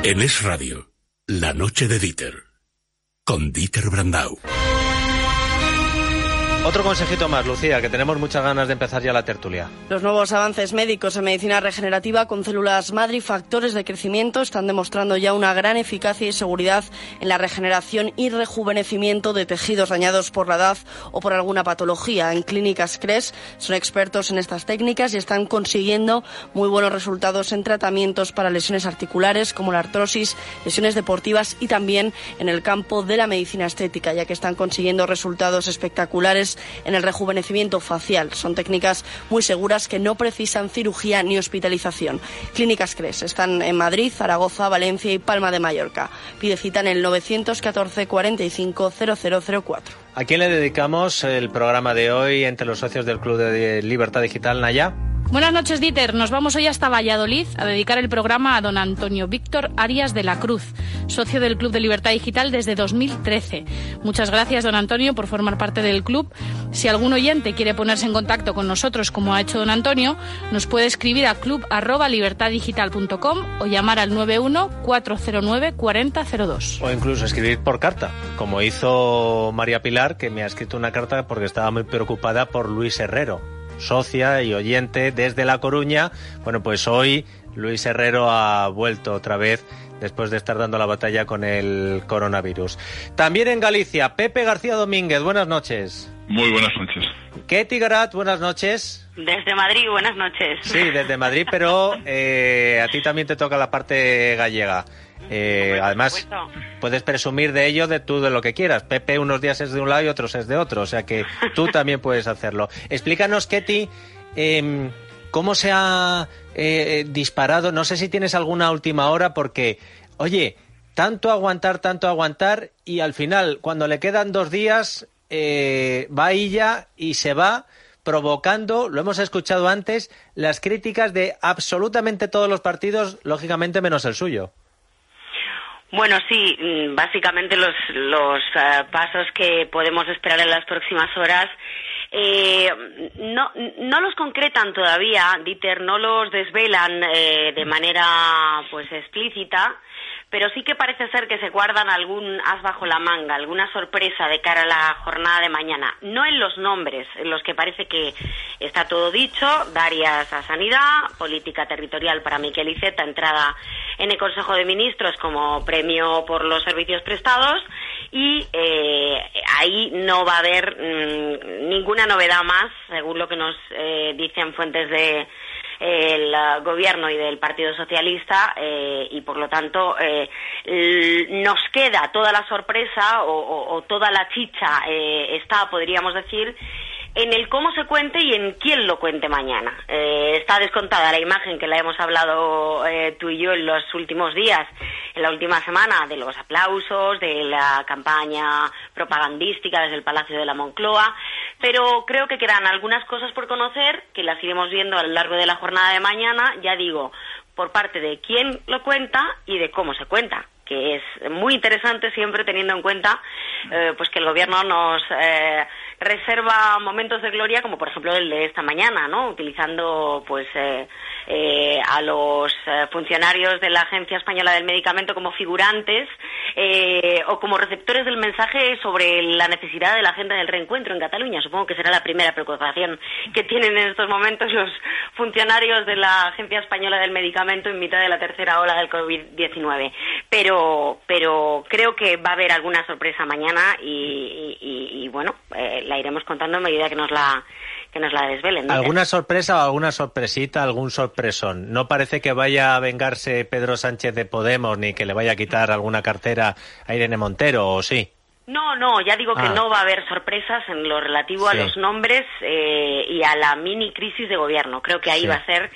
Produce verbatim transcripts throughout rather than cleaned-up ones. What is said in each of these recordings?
En Es Radio, la noche de Dieter, con Dieter Brandau. Otro consejito más, Lucía, que tenemos muchas ganas de empezar ya la tertulia. Los nuevos avances médicos en medicina regenerativa con células madre y factores de crecimiento están demostrando ya una gran eficacia y seguridad en la regeneración y rejuvenecimiento de tejidos dañados por la edad o por alguna patología. En Clínicas Cres son expertos en estas técnicas y están consiguiendo muy buenos resultados en tratamientos para lesiones articulares como la artrosis, lesiones deportivas y también en el campo de la medicina estética, ya que están consiguiendo resultados espectaculares en el rejuvenecimiento facial. Son técnicas muy seguras que no precisan cirugía ni hospitalización. Clínicas Cres están en Madrid, Zaragoza, Valencia y Palma de Mallorca. Pide cita en el nueve uno cuatro, cuarenta y cinco, cero cero cero cuatro. ¿A quién le dedicamos el programa de hoy entre los socios del Club de Libertad Digital, Naya? Buenas noches, Dieter. Nos vamos hoy hasta Valladolid a dedicar el programa a don Antonio Víctor Arias de la Cruz, socio del Club de Libertad Digital desde dos mil trece. Muchas gracias, don Antonio, por formar parte del club. Si algún oyente quiere ponerse en contacto con nosotros, como ha hecho don Antonio, nos puede escribir a club arroba libertad digital punto com o llamar al nueve uno cuatro cero nueve cuatro cero cero dos. O incluso escribir por carta, como hizo María Pilar, que me ha escrito una carta porque estaba muy preocupada por Luis Herrero, socia y oyente desde La Coruña. Bueno, pues hoy Luis Herrero ha vuelto otra vez después de estar dando la batalla con el coronavirus. También en Galicia, Pepe García Domínguez, buenas noches. Muy buenas noches. Ketty Garat, buenas noches. Desde Madrid, buenas noches. Sí, desde Madrid, pero eh, a ti también te toca la parte gallega. Eh, además, puedes presumir de ello de tú de lo que quieras. Pepe unos días es de un lado y otros es de otro, o sea que tú también puedes hacerlo. Explícanos, Ketty, eh, cómo se ha eh, disparado. No sé si tienes alguna última hora, porque, oye, tanto aguantar, tanto aguantar, y al final, cuando le quedan dos días, eh, va ella y se va provocando, lo hemos escuchado antes, las críticas de absolutamente todos los partidos, lógicamente menos el suyo. Bueno, sí, básicamente los, los uh, pasos que podemos esperar en las próximas horas eh, no, no los concretan todavía, Dieter, no los desvelan eh, de manera pues explícita, pero sí que parece ser que se guardan algún as bajo la manga, alguna sorpresa de cara a la jornada de mañana. No en los nombres, en los que parece que está todo dicho: Darias a Sanidad, política territorial para Miquel Iceta, entrada en el Consejo de Ministros como premio por los servicios prestados, y eh, ahí no va a haber mmm, ninguna novedad más, según lo que nos eh, dicen fuentes de el uh, gobierno y del Partido Socialista, eh, y por lo tanto eh, nos queda toda la sorpresa o, o, o toda la chicha eh, está, podríamos decir, en el cómo se cuente y en quién lo cuente mañana. Eh, está descontada la imagen que la hemos hablado eh, tú y yo en los últimos días, en la última semana, de los aplausos, de la campaña propagandística desde el Palacio de la Moncloa, pero creo que quedan algunas cosas por conocer, que las iremos viendo a lo largo de la jornada de mañana, ya digo, por parte de quién lo cuenta y de cómo se cuenta, que es muy interesante siempre teniendo en cuenta eh, pues que el gobierno nos eh, reserva momentos de gloria, como por ejemplo el de esta mañana, ¿no? Utilizando pues eh, eh, a los eh, funcionarios de la Agencia Española del Medicamento como figurantes eh, o como receptores del mensaje sobre la necesidad de la agenda del reencuentro en Cataluña. Supongo que será la primera preocupación que tienen en estos momentos los funcionarios de la Agencia Española del Medicamento en mitad de la tercera ola del covid diecinueve. Pero, pero creo que va a haber alguna sorpresa mañana y, y, y bueno, eh, la iremos contando a medida que nos la que nos la desvelen, ¿no? ¿Alguna sorpresa o alguna sorpresita, algún sorpresón? No parece que vaya a vengarse Pedro Sánchez de Podemos ni que le vaya a quitar alguna cartera a Irene Montero, ¿o sí? No, no, ya digo que ah. no va a haber sorpresas en lo relativo sí. a los nombres eh, y a la mini crisis de gobierno. Creo que ahí sí. va a ser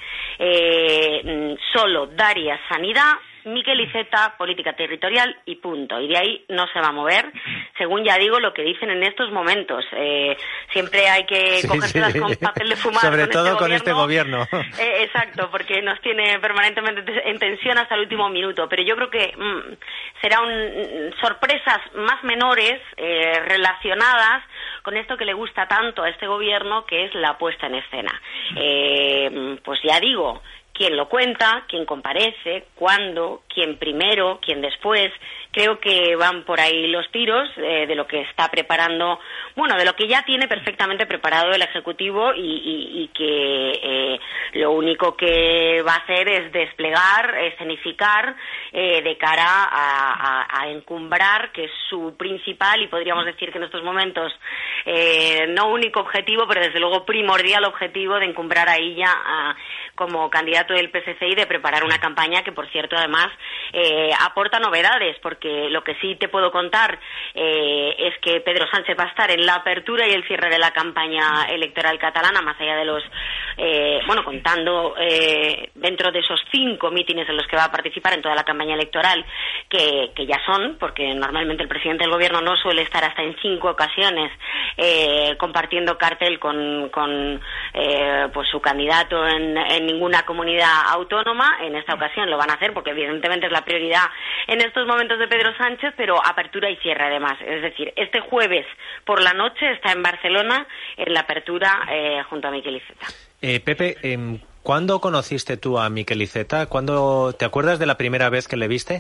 eh, solo Darias Sanidad, Miquel Iceta, política territorial y punto. Y de ahí no se va a mover, según ya digo, lo que dicen en estos momentos. Eh, siempre hay que sí, cogérselas sí. con papel de fumar. Sobre con todo este con este gobierno. Eh, exacto, porque nos tiene permanentemente en tensión hasta el último minuto. Pero yo creo que mmm, serán sorpresas más menores eh, relacionadas con esto que le gusta tanto a este gobierno, que es la puesta en escena. Eh, pues ya digo quién lo cuenta, quién comparece, cuándo, quién primero, quién después. Creo que van por ahí los tiros eh, de lo que está preparando, bueno, de lo que ya tiene perfectamente preparado el Ejecutivo y, y, y que eh, lo único que va a hacer es desplegar, escenificar eh, de cara a, a, a encumbrar, que es su principal y podríamos decir que en estos momentos eh, no único objetivo, pero desde luego primordial objetivo de encumbrar a ella a, como candidato del P S C y de preparar una campaña que, por cierto, además eh, aporta novedades, porque lo que sí te puedo contar eh, es que Pedro Sánchez va a estar en la apertura y el cierre de la campaña electoral catalana, más allá de los, eh, bueno, contando eh, dentro de esos cinco mítines en los que va a participar en toda la campaña electoral, que, que ya son, porque normalmente el presidente del gobierno no suele estar hasta en cinco ocasiones eh, compartiendo cartel con, con eh, pues su candidato en, en ninguna comunidad autónoma. En esta ocasión lo van a hacer porque evidentemente es la prioridad en estos momentos de Pedro Sánchez, pero apertura y cierre además. Es decir, este jueves por la noche está en Barcelona en la apertura eh, junto a Miquel Iceta. Eh, Pepe, eh, ¿cuándo conociste tú a Miquel Iceta? ¿Cuándo, ¿Te acuerdas de la primera vez que le viste?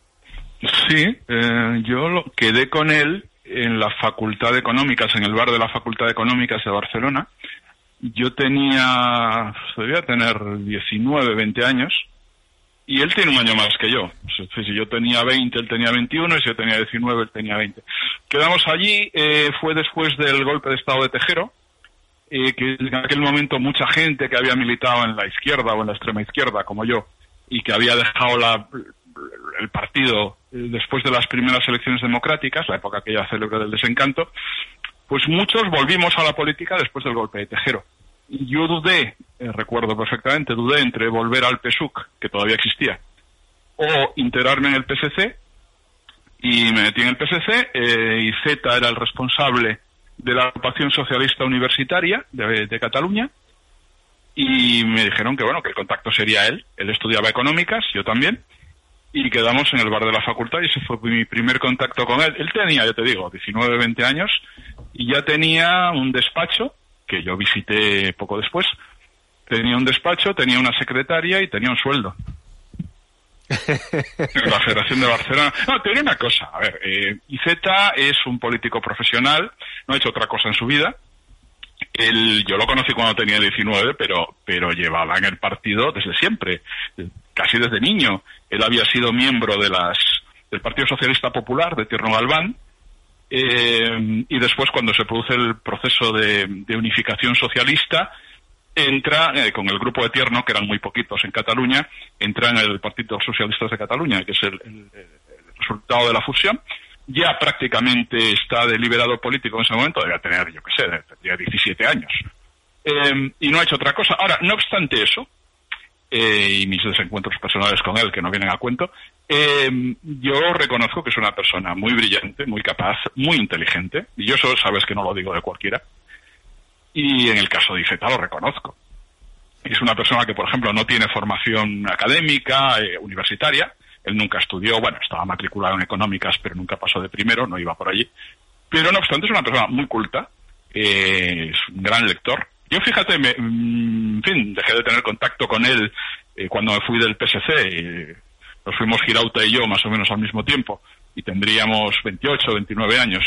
Sí, eh, yo lo, quedé con él en la Facultad de Económicas, en el bar de la Facultad de Económicas de Barcelona. Yo tenía, debía tener diecinueve, veinte años, y él tiene un año más que yo. Si yo tenía veinte, él tenía veintiuno, y si yo tenía diecinueve, él tenía veinte. Quedamos allí, eh, fue después del golpe de Estado de Tejero, eh, que en aquel momento mucha gente que había militado en la izquierda o en la extrema izquierda, como yo, y que había dejado la, el partido después de las primeras elecciones democráticas, la época aquella célebre del desencanto, pues muchos volvimos a la política después del golpe de Tejero. Y yo dudé, eh, recuerdo perfectamente, dudé entre volver al P S U C, que todavía existía, o integrarme en el P S C, y me metí en el P S C, eh, y Iceta era el responsable de la agrupación socialista universitaria de, de Cataluña, y me dijeron que bueno, que el contacto sería él. Él estudiaba económicas, yo también, y quedamos en el bar de la facultad, y ese fue mi primer contacto con él. Él tenía, ya te digo, diecinueve, veinte años, y ya tenía un despacho, que yo visité poco después. Tenía un despacho, tenía una secretaria y tenía un sueldo. En la Federación de Barcelona. No, te diré una cosa. A ver, eh, Iceta es un político profesional, no ha hecho otra cosa en su vida. Él, yo lo conocí cuando tenía diecinueve, pero, pero llevaba en el partido desde siempre, casi desde niño. Él había sido miembro de las, del Partido Socialista Popular de Tierno Galván, eh, y después, cuando se produce el proceso de, de unificación socialista, entra eh, con el grupo de Tierno, que eran muy poquitos en Cataluña, entra en el Partido de los Socialistas de Cataluña, que es el, el, el resultado de la fusión. Ya prácticamente está deliberado político en ese momento, debía tener, yo qué sé, tendría diecisiete años. Eh, y no ha hecho otra cosa. Ahora, no obstante eso, eh, y mis desencuentros personales con él, que no vienen a cuento, eh, yo reconozco que es una persona muy brillante, muy capaz, muy inteligente, y yo eso sabes que no lo digo de cualquiera. Y en el caso de Iceta lo reconozco. Es una persona que, por ejemplo, no tiene formación académica, eh, universitaria. Él nunca estudió, bueno, estaba matriculado en económicas, pero nunca pasó de primero, no iba por allí. Pero no obstante es una persona muy culta, eh, es un gran lector. Yo, fíjate, me, en fin, dejé de tener contacto con él eh, cuando me fui del P S C. Eh, nos fuimos Girauta y yo más o menos al mismo tiempo, y tendríamos veintiocho, veintinueve años.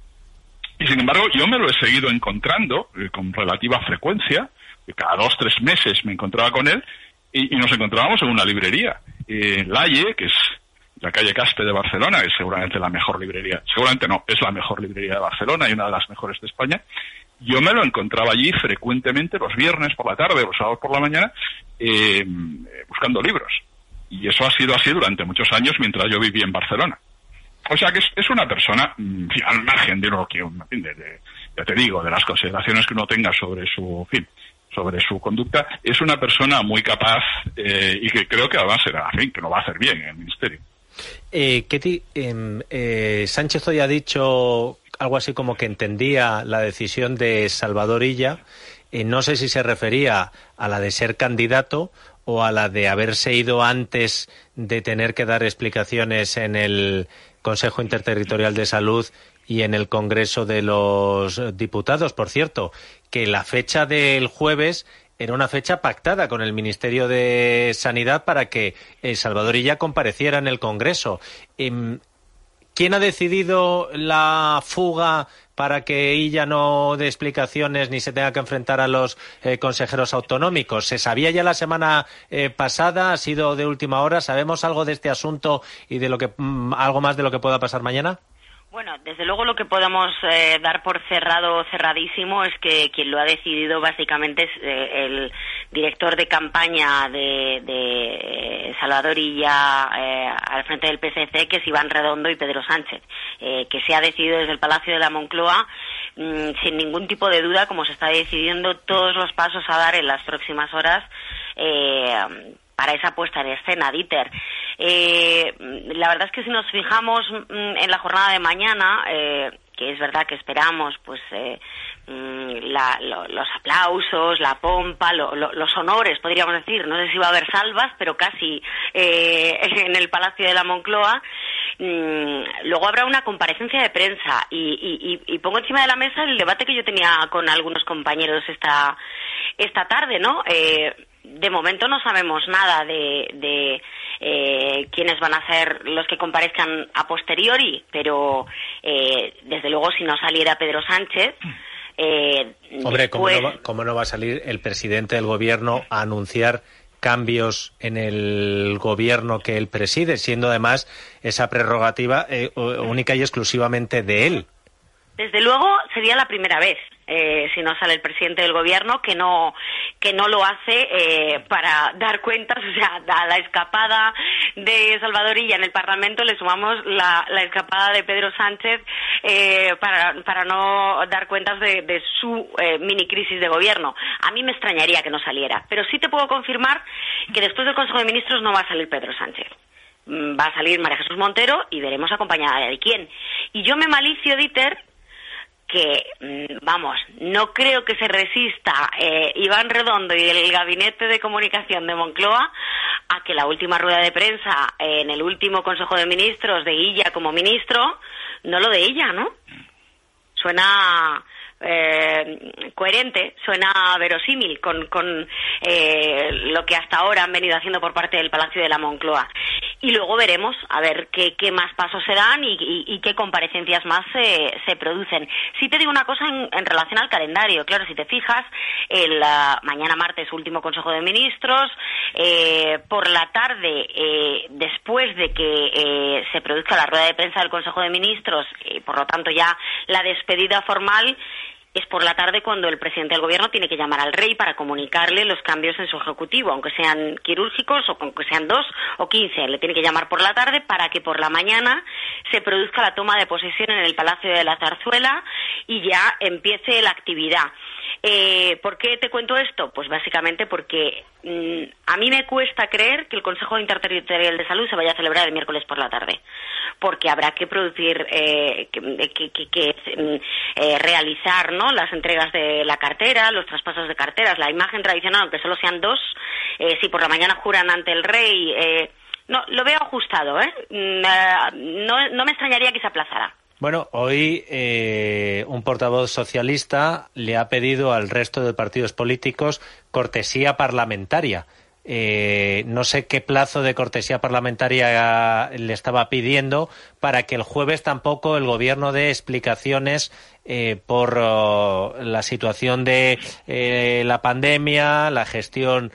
Y sin embargo, yo me lo he seguido encontrando eh, con relativa frecuencia. Cada dos, tres meses me encontraba con él, y, y nos encontrábamos en una librería. Eh, Laie, que es la calle Caspe de Barcelona, que es seguramente la mejor librería, seguramente no, es la mejor librería de Barcelona y una de las mejores de España. Yo me lo encontraba allí frecuentemente los viernes por la tarde, los sábados por la mañana, eh, buscando libros. Y eso ha sido así durante muchos años mientras yo vivía en Barcelona. O sea que es, es una persona, en fin, al margen de lo que, en fin, de, de, ya te digo, de las consideraciones que uno tenga sobre su, en fin, sobre su conducta, es una persona muy capaz, eh, y que creo que además será, en fin, que lo va a hacer bien en el ministerio. Eh, Ketty, eh, eh, Sánchez hoy ha dicho algo así como que entendía la decisión de Salvador Illa. Eh, no sé si se refería a la de ser candidato o a la de haberse ido antes de tener que dar explicaciones en el Consejo Interterritorial de Salud y en el Congreso de los Diputados. Por cierto, que la fecha del jueves era una fecha pactada con el Ministerio de Sanidad para que eh, Salvador Illa compareciera en el Congreso. Eh, ¿Quién ha decidido la fuga para que Illa no dé explicaciones ni se tenga que enfrentar a los eh, consejeros autonómicos? ¿Se sabía ya la semana eh, pasada? ¿Ha sido de última hora? ¿Sabemos algo de este asunto y de lo que mm, algo más de lo que pueda pasar mañana? Bueno, desde luego lo que podemos eh, dar por cerrado, cerradísimo, es que quien lo ha decidido básicamente es eh, el director de campaña de, de Salvador Illa eh, al frente del P S C, que es Iván Redondo y Pedro Sánchez, eh, que se ha decidido desde el Palacio de la Moncloa mmm, sin ningún tipo de duda, como se está decidiendo todos los pasos a dar en las próximas horas eh, para esa puesta en escena, Dieter. Eh, la verdad es que si nos fijamos mm, en la jornada de mañana, eh, que es verdad que esperamos pues eh, mm, la, lo, los aplausos, la pompa, lo, lo, los honores, podríamos decir, no sé si va a haber salvas, pero casi eh, en el Palacio de la Moncloa. Mm, luego habrá una comparecencia de prensa y, y, y pongo encima de la mesa el debate que yo tenía con algunos compañeros esta, esta tarde, ¿no? Eh, de momento no sabemos nada de, de eh, quiénes van a ser los que comparezcan a posteriori, pero eh, desde luego si no saliera Pedro Sánchez... Eh, Hombre, después... ¿cómo no va, cómo no va a salir el presidente del gobierno a anunciar cambios en el gobierno que él preside, siendo además esa prerrogativa eh, única y exclusivamente de él? Desde luego sería la primera vez, eh, si no sale el presidente del gobierno, que no que no lo hace eh, para dar cuentas. O sea, a la escapada de Salvador Illa en el Parlamento le sumamos la, la escapada de Pedro Sánchez eh, para, para no dar cuentas de, de su eh, mini crisis de gobierno. A mí me extrañaría que no saliera, pero sí te puedo confirmar que después del Consejo de Ministros no va a salir Pedro Sánchez. Va a salir María Jesús Montero y veremos acompañada de quién. Y yo me malicio, Dieter, que, vamos, no creo que se resista eh, Iván Redondo y el Gabinete de Comunicación de Moncloa a que la última rueda de prensa eh, en el último Consejo de Ministros de Illa como ministro, no lo de ella, ¿no? Suena eh, coherente, suena verosímil con, con eh, lo que hasta ahora han venido haciendo por parte del Palacio de la Moncloa. Y luego veremos a ver qué, qué más pasos se dan y, y, y qué comparecencias más se, se producen. Sí te digo una cosa en, en relación al calendario. Claro, si te fijas, el uh, mañana martes último Consejo de Ministros, eh, por la tarde, eh, después de que eh, se produzca la rueda de prensa del Consejo de Ministros, y por lo tanto ya la despedida formal, es por la tarde cuando el presidente del gobierno tiene que llamar al rey para comunicarle los cambios en su ejecutivo, aunque sean quirúrgicos o aunque sean dos o quince. Le tiene que llamar por la tarde para que por la mañana se produzca la toma de posesión en el Palacio de la Zarzuela y ya empiece la actividad. Eh, ¿Por qué te cuento esto? Pues básicamente porque mmm, a mí me cuesta creer que el Consejo Interterritorial de Salud se vaya a celebrar el miércoles por la tarde, porque habrá que producir, eh, que, que, que, que eh, realizar, ¿no?, las entregas de la cartera, los traspasos de carteras, la imagen tradicional, aunque solo sean dos, eh, si por la mañana juran ante el rey, eh, no, lo veo ajustado, ¿eh? No, no me extrañaría que se aplazara. Bueno, hoy eh, un portavoz socialista le ha pedido al resto de partidos políticos cortesía parlamentaria. Eh, no sé qué plazo de cortesía parlamentaria le estaba pidiendo para que el jueves tampoco el gobierno dé explicaciones eh, por oh, la situación de eh, la pandemia, la gestión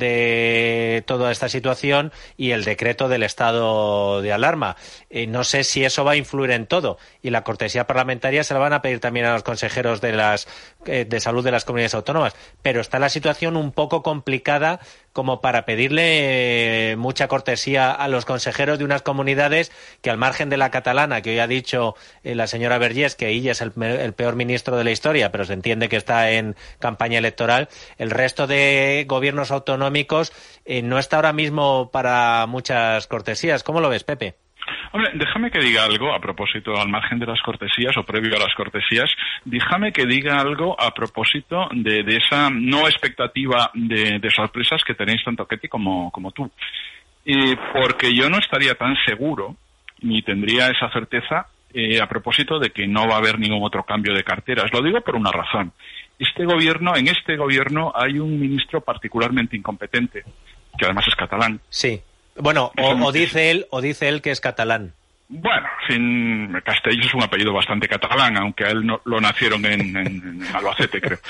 de toda esta situación y el decreto del estado de alarma. Eh, no sé si eso va a influir en todo, y la cortesía parlamentaria se la van a pedir también a los consejeros de las eh, de salud de las comunidades autónomas, pero está la situación un poco complicada como para pedirle eh, mucha cortesía a los consejeros de unas comunidades que, al margen de la catalana, que hoy ha dicho eh, la señora Vergés que ella es el, el peor ministro de la historia, pero se entiende que está en campaña electoral, el resto de gobiernos autonómicos eh, no está ahora mismo para muchas cortesías. ¿Cómo lo ves, Pepe? Hombre, déjame que diga algo a propósito, al margen de las cortesías o previo a las cortesías, déjame que diga algo a propósito de, de esa no expectativa de, de sorpresas que tenéis tanto Ketty como, como tú. Eh, porque yo no estaría tan seguro, ni tendría esa certeza, eh, a propósito de que no va a haber ningún otro cambio de carteras. Lo digo por una razón. este gobierno, en este gobierno hay un ministro particularmente incompetente, que además es catalán. Sí. Bueno, o, o dice él, o dice él que es catalán. Bueno, en fin, Castells es un apellido bastante catalán, aunque a él no, lo nacieron en, en, en Albacete, creo.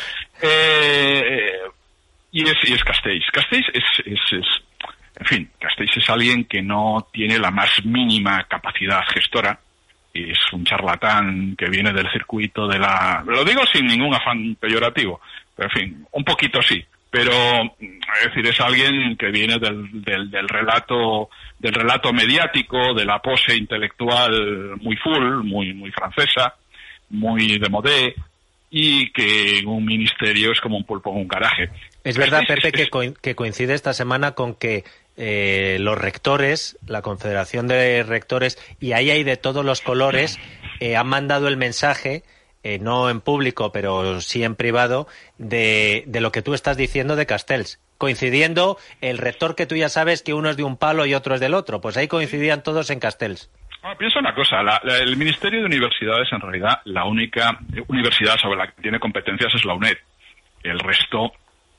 Eh, y, es, y es Castells. Castells es, es, es, en fin, Castells es alguien que no tiene la más mínima capacidad gestora. Es un charlatán que viene del circuito de la... Lo digo sin ningún afán peyorativo, pero en fin, un poquito sí. Pero, es decir, es alguien que viene del, del, del relato del relato mediático, de la pose intelectual muy full, muy muy francesa, muy de modé, y que en un ministerio es como un pulpo en un garaje. Es verdad, Pepe, que, co que coincide esta semana con que eh, los rectores, la Confederación de Rectores, y ahí hay de todos los colores, eh, han mandado el mensaje, eh, no en público, pero sí en privado, de, de lo que tú estás diciendo de Castells. Coincidiendo el rector, que tú ya sabes que uno es de un palo y otro es del otro, pues ahí coincidían todos en Castells. Ah, piensa una cosa, la, la, el Ministerio de Universidades, en realidad, la única universidad sobre la que tiene competencias es la UNED. El resto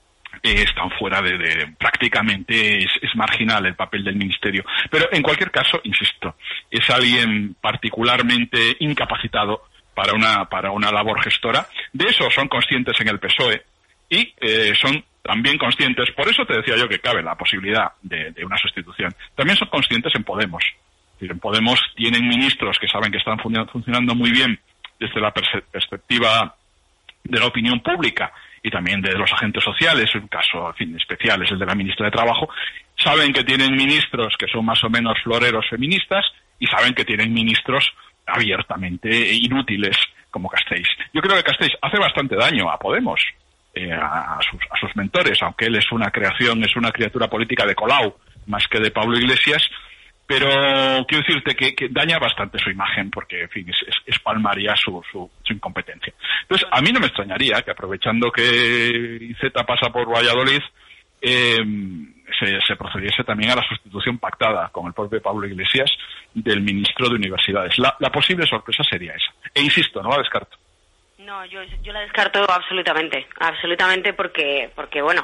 eh, están fuera de, de prácticamente es, es marginal el papel del Ministerio. Pero en cualquier caso, insisto, es alguien particularmente incapacitado para una, para una labor gestora. De eso son conscientes en el P S O E y eh, son también conscientes, por eso te decía yo que cabe la posibilidad de, de una sustitución. También son conscientes en Podemos. En Podemos tienen ministros que saben que están funcionando muy bien desde la perspectiva de la opinión pública y también de los agentes sociales, un caso en fin, especial es el de la ministra de Trabajo. Saben que tienen ministros que son más o menos floreros feministas y saben que tienen ministros abiertamente inútiles como Castells. Yo creo que Castells hace bastante daño a Podemos, eh, a, a, sus, a sus mentores, aunque él es una creación, es una criatura política de Colau más que de Pablo Iglesias. Pero quiero decirte que, que daña bastante su imagen porque, en fin, es, es, es palmaría su, su, su incompetencia. Entonces, a mí no me extrañaría que, aprovechando que I Z pasa por Valladolid, eh, se, se procediese también a la sustitución pactada con el propio Pablo Iglesias del ministro de Universidades. La, la posible sorpresa sería esa. E insisto, no la descarto. No, yo, yo la descarto absolutamente, absolutamente porque, porque, bueno,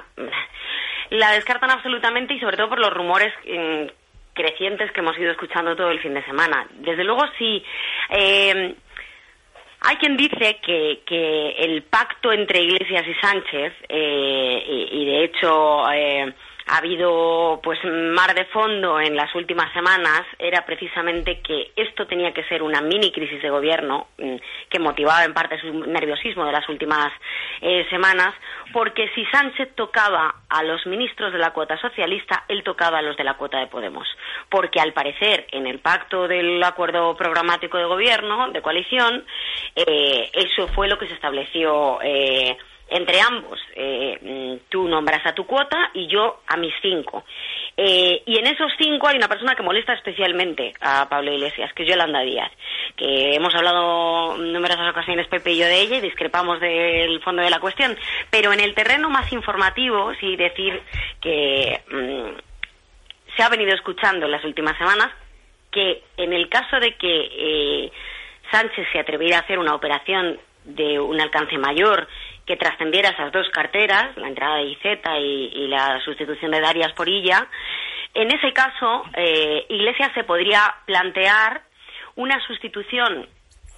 la descartan absolutamente y sobre todo por los rumores eh, crecientes que hemos ido escuchando todo el fin de semana. Desde luego, sí, eh, hay quien dice que, que el pacto entre Iglesias y Sánchez, eh, y, y de hecho eh, ha habido pues mar de fondo en las últimas semanas, era precisamente que esto tenía que ser una mini crisis de gobierno que motivaba en parte su nerviosismo de las últimas eh, semanas, porque si Sánchez tocaba a los ministros de la cuota socialista, él tocaba a los de la cuota de Podemos, porque al parecer en el pacto del acuerdo programático de gobierno, de coalición, eh, eso fue lo que se estableció eh, entre ambos. Eh, tú nombras a tu cuota y yo a mis cinco. Eh, y en esos cinco hay una persona que molesta especialmente a Pablo Iglesias, que es Yolanda Díaz, que hemos hablado en numerosas ocasiones Pepe y yo de ella y discrepamos del fondo de la cuestión. Pero en el terreno más informativo, sí decir que mmm, se ha venido escuchando en las últimas semanas que en el caso de que eh, Sánchez se atreviera a hacer una operación de un alcance mayor que trascendiera esas dos carteras, la entrada de I Z y, y la sustitución de Darias por Illa, en ese caso eh, Iglesias se podría plantear una sustitución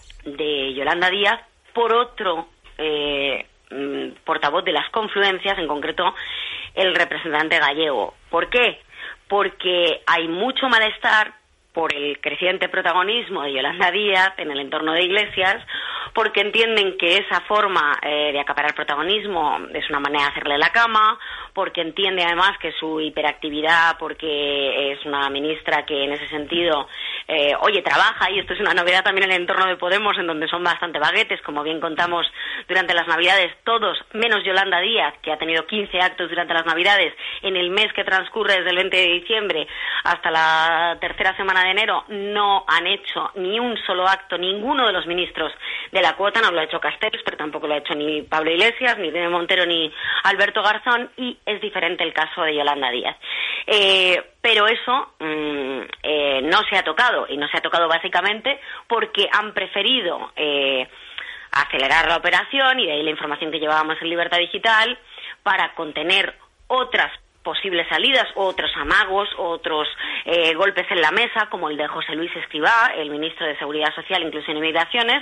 de Yolanda Díaz por otro eh, portavoz de las confluencias, en concreto el representante gallego. ¿Por qué? Porque hay mucho malestar por el creciente protagonismo de Yolanda Díaz en el entorno de Iglesias, porque entienden que esa forma eh, de acaparar protagonismo es una manera de hacerle la cama, porque entiende además que su hiperactividad, porque es una ministra que en ese sentido, eh, oye, trabaja, y esto es una novedad también en el entorno de Podemos, en donde son bastante baguetes, como bien contamos durante las Navidades, todos, menos Yolanda Díaz, que ha tenido quince actos durante las Navidades, en el mes que transcurre desde el veinte de diciembre hasta la tercera semana de enero, no han hecho ni un solo acto, ninguno de los ministros de la cuota, no lo ha hecho Castells, pero tampoco lo ha hecho ni Pablo Iglesias, ni Irene Montero, ni Alberto Garzón, y es diferente el caso de Yolanda Díaz. Eh, pero eso mmm, eh, no se ha tocado, y no se ha tocado básicamente porque han preferido eh, acelerar la operación, y de ahí la información que llevábamos en Libertad Digital, para contener otras posibles salidas, otros amagos, otros eh, golpes en la mesa, como el de José Luis Escrivá, el ministro de Seguridad Social, Inclusión y Migraciones,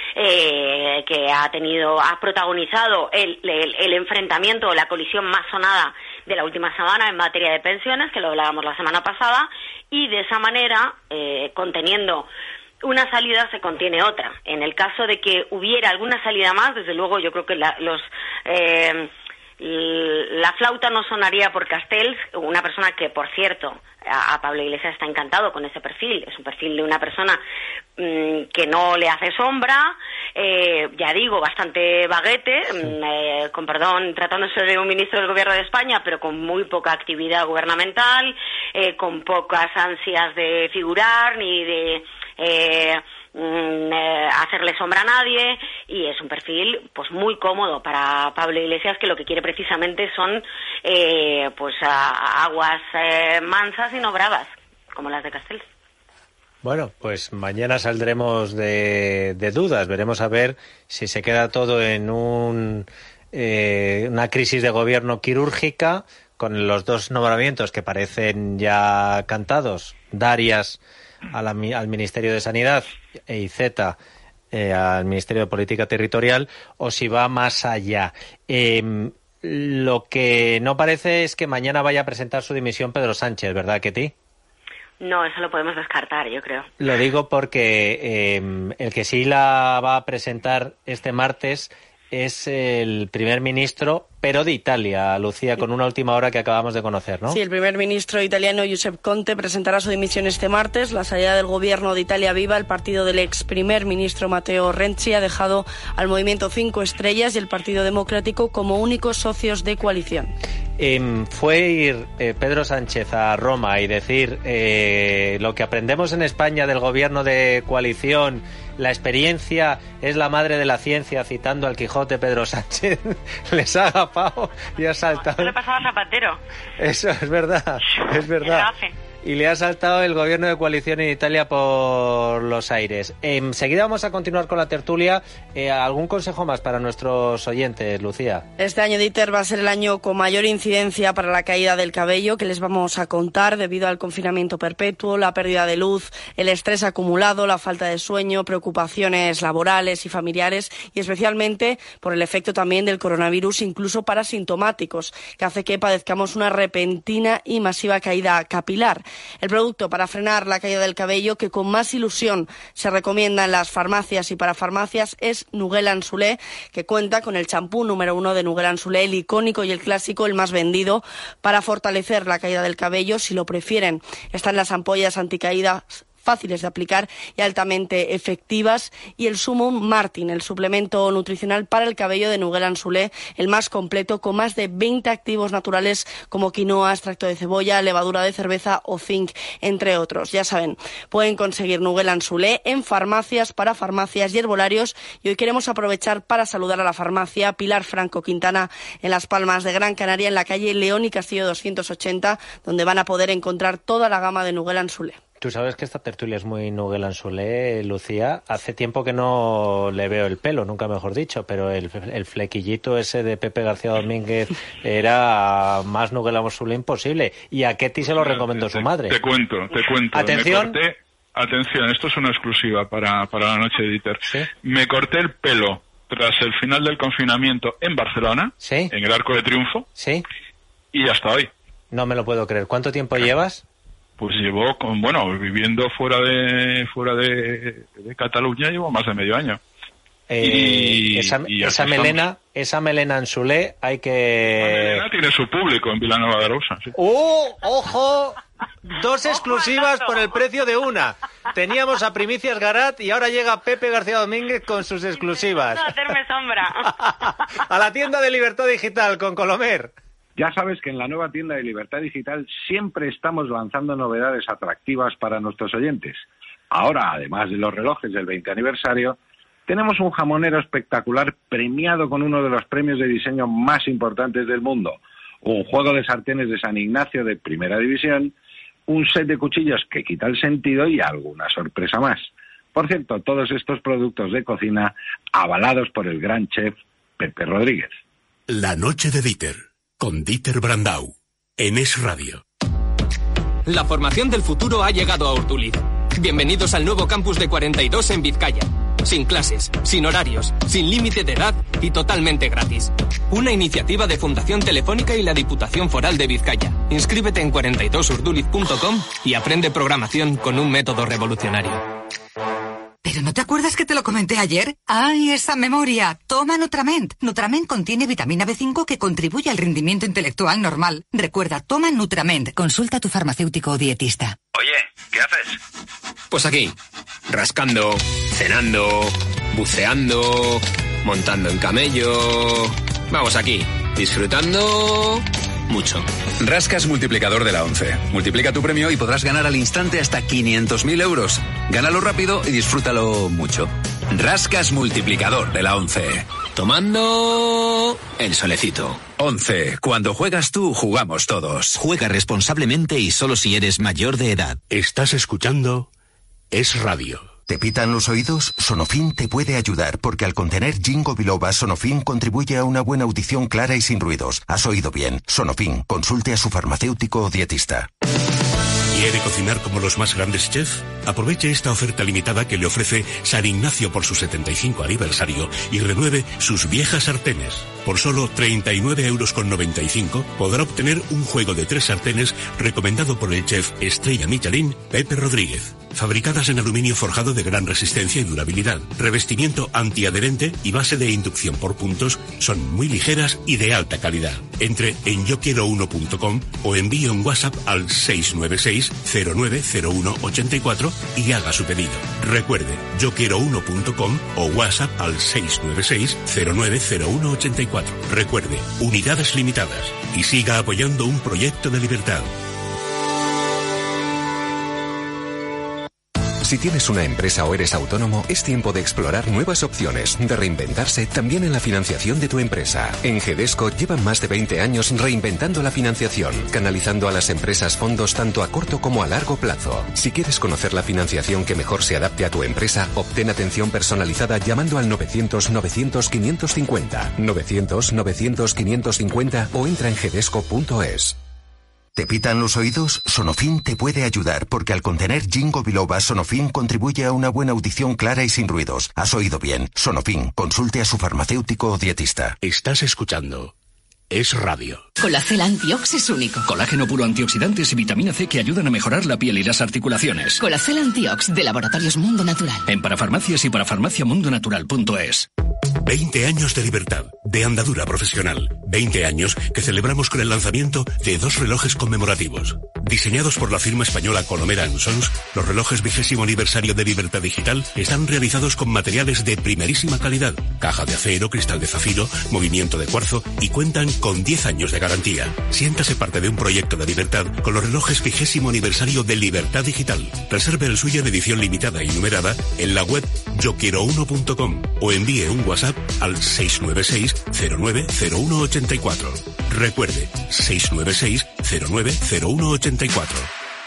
eh, que ha tenido, ha protagonizado el, el, el enfrentamiento o la colisión más sonada de la última semana en materia de pensiones, que lo hablábamos la semana pasada, y de esa manera, eh, conteniendo una salida, se contiene otra. En el caso de que hubiera alguna salida más, desde luego yo creo que la, los... Eh, la flauta no sonaría por Castells, una persona que, por cierto, a, a Pablo Iglesias está encantado con ese perfil. Es un perfil de una persona mmm, que no le hace sombra, eh, ya digo, bastante baguete, mmm, eh, con perdón, tratándose de un ministro del Gobierno de España, pero con muy poca actividad gubernamental, eh, con pocas ansias de figurar ni de... Eh, Eh, hacerle sombra a nadie, y es un perfil pues muy cómodo para Pablo Iglesias, que lo que quiere precisamente son eh, pues a, aguas eh, mansas y no bravas, como las de Castells. Bueno, pues mañana saldremos de, de dudas, veremos a ver si se queda todo en un eh, una crisis de gobierno quirúrgica, con los dos nombramientos que parecen ya cantados, Darias a la, al Ministerio de Sanidad e Iceta eh, al Ministerio de Política Territorial, o si va más allá. Eh, lo que no parece es que mañana vaya a presentar su dimisión Pedro Sánchez, ¿verdad, Ketty? No, eso lo podemos descartar, yo creo. Lo digo porque eh, el que sí la va a presentar este martes es el primer ministro, pero de Italia, Lucía, con una última hora que acabamos de conocer, ¿no? Sí, el primer ministro italiano Giuseppe Conte presentará su dimisión este martes. La salida del gobierno de Italia Viva, el partido del ex primer ministro Matteo Renzi, ha dejado al movimiento Cinco Estrellas y el Partido Democrático como únicos socios de coalición. Eh, fue ir eh, Pedro Sánchez a Roma y decir eh, lo que aprendemos en España del gobierno de coalición, la experiencia es la madre de la ciencia, citando al Quijote. Pedro Sánchez les ha agapado y ha saltado. ¿Qué le pasaba a Zapatero? Eso es verdad, es verdad. Y le ha saltado el gobierno de coalición en Italia por los aires. Enseguida vamos a continuar con la tertulia. Eh, ¿Algún consejo más para nuestros oyentes, Lucía? Este año, Dieter, va a ser el año con mayor incidencia para la caída del cabello, que les vamos a contar debido al confinamiento perpetuo, la pérdida de luz, el estrés acumulado, la falta de sueño, preocupaciones laborales y familiares, y especialmente por el efecto también del coronavirus, incluso para sintomáticos, que hace que padezcamos una repentina y masiva caída capilar. El producto para frenar la caída del cabello que con más ilusión se recomienda en las farmacias y para farmacias es Nuguel Anzulé, que cuenta con el champú número uno de Nuguel Anzulé, el icónico y el clásico, el más vendido, para fortalecer la caída del cabello si lo prefieren. Están las ampollas anticaídas fáciles de aplicar y altamente efectivas, y el Sumum Martin, el suplemento nutricional para el cabello de Nuguel Anzulé, el más completo, con más de veinte activos naturales como quinoa, extracto de cebolla, levadura de cerveza o zinc, entre otros. Ya saben, pueden conseguir Nuguel Anzulé en farmacias, para farmacias y herbolarios, y hoy queremos aprovechar para saludar a la farmacia Pilar Franco Quintana en Las Palmas de Gran Canaria, en la calle León y Castillo doscientos ochenta, donde van a poder encontrar toda la gama de Nuguel Anzulé. Tú sabes que esta tertulia es muy Nuguel Anzulé, Lucía. Hace tiempo que no le veo el pelo, nunca mejor dicho, pero el, el flequillito ese de Pepe García Domínguez era más Nuguel Anzulé imposible. Y a Ketty se lo recomendó su madre. Te cuento, te cuento. Atención. Me corté, atención, esto es una exclusiva para, para la noche de Dieter. ¿Sí? Me corté el pelo tras el final del confinamiento en Barcelona, ¿sí?, en el Arco de Triunfo, ¿sí?, y hasta hoy. No me lo puedo creer. ¿Cuánto tiempo llevas? Pues llevo, con, bueno, viviendo fuera de fuera de, de Cataluña, llevo más de medio año. Eh, y, esa y esa melena, esa melena Anzulé hay que... La melena tiene su público en Vilanova de Arousa. ¿Sí? ¡Oh, ojo! Dos exclusivas por el precio de una. Teníamos a Primicias Garat y ahora llega Pepe García Domínguez con sus exclusivas. No, hacerme sombra. A la tienda de Libertad Digital con Colomer. Ya sabes que en la nueva tienda de Libertad Digital siempre estamos lanzando novedades atractivas para nuestros oyentes. Ahora, además de los relojes del veinte aniversario, tenemos un jamonero espectacular premiado con uno de los premios de diseño más importantes del mundo, un juego de sartenes de San Ignacio de primera división, un set de cuchillos que quita el sentido y alguna sorpresa más. Por cierto, todos estos productos de cocina avalados por el gran chef Pepe Rodríguez. La noche de Dieter, con Dieter Brandau, en Es Radio. La formación del futuro ha llegado a Urduliz. Bienvenidos al nuevo campus de cuarenta y dos en Vizcaya. Sin clases, sin horarios, sin límite de edad y totalmente gratis. Una iniciativa de Fundación Telefónica y la Diputación Foral de Vizcaya. Inscríbete en cuarenta y dos urduliz punto com y aprende programación con un método revolucionario. ¿Pero no te acuerdas que te lo comenté ayer? ¡Ay, esa memoria! Toma Nutrament. Nutrament contiene vitamina B cinco que contribuye al rendimiento intelectual normal. Recuerda, toma Nutrament. Consulta a tu farmacéutico o dietista. Oye, ¿qué haces? Pues aquí, rascando, cenando, buceando, montando en camello... Vamos aquí, disfrutando... mucho. Rascas multiplicador de la ONCE. Multiplica tu premio y podrás ganar al instante hasta quinientos mil euros. Gánalo rápido y disfrútalo mucho. Rascas multiplicador de la ONCE. Tomando el solecito. ONCE. Cuando juegas tú, jugamos todos. Juega responsablemente y solo si eres mayor de edad. Estás escuchando Es Radio. ¿Te pitan los oídos? Sonofin te puede ayudar porque al contener ginkgo biloba, Sonofin contribuye a una buena audición clara y sin ruidos. Has oído bien. Sonofin. Consulte a su farmacéutico o dietista. ¿Quiere cocinar como los más grandes chefs? Aproveche esta oferta limitada que le ofrece San Ignacio por su setenta y cinco aniversario y renueve sus viejas sartenes. Por solo treinta y nueve euros con noventa y cinco podrá obtener un juego de tres sartenes recomendado por el chef estrella Michelin Pepe Rodríguez. Fabricadas en aluminio forjado de gran resistencia y durabilidad, revestimiento antiadherente y base de inducción por puntos, son muy ligeras y de alta calidad. Entre en yo quiero uno punto com o envíe un WhatsApp al seis nueve seis cero nueve cero uno ocho cuatro y haga su pedido. Recuerde, yo quiero uno punto com o WhatsApp al seis nueve seis cero nueve cero uno ocho cuatro. Recuerde, unidades limitadas y siga apoyando un proyecto de libertad. Si tienes una empresa o eres autónomo, es tiempo de explorar nuevas opciones, de reinventarse también en la financiación de tu empresa. En Gedesco llevan más de veinte años reinventando la financiación, canalizando a las empresas fondos tanto a corto como a largo plazo. Si quieres conocer la financiación que mejor se adapte a tu empresa, obtén atención personalizada llamando al novecientos novecientos quinientos cincuenta, novecientos novecientos quinientos cincuenta o entra en gedesco punto es. ¿Te pitan los oídos? Sonofin te puede ayudar porque al contener ginkgo biloba, Sonofin contribuye a una buena audición clara y sin ruidos. Has oído bien. Sonofin. Consulte a su farmacéutico o dietista. Estás escuchando Es Radio. Colacel Antiox es único. Colágeno puro, antioxidantes y vitamina C que ayudan a mejorar la piel y las articulaciones. Colacel Antiox de Laboratorios Mundo Natural. En parafarmacias y parafarmaciamundonatural punto es. veinte años de libertad, de andadura profesional. veinte años que celebramos con el lanzamiento de dos relojes conmemorativos. Diseñados por la firma española Colomera and Sons, los relojes vigésimo aniversario de Libertad Digital están realizados con materiales de primerísima calidad. Caja de acero, cristal de zafiro, movimiento de cuarzo y cuentan con diez años de garantía. Siéntase parte de un proyecto de libertad con los relojes vigésimo aniversario de Libertad Digital. Reserve el suyo en edición limitada y numerada en la web yo quiero uno punto com o envíe un WhatsApp al seis nueve seis cero nueve cero uno ocho cuatro. Recuerde, seis nueve seis cero nueve cero uno ocho cuatro.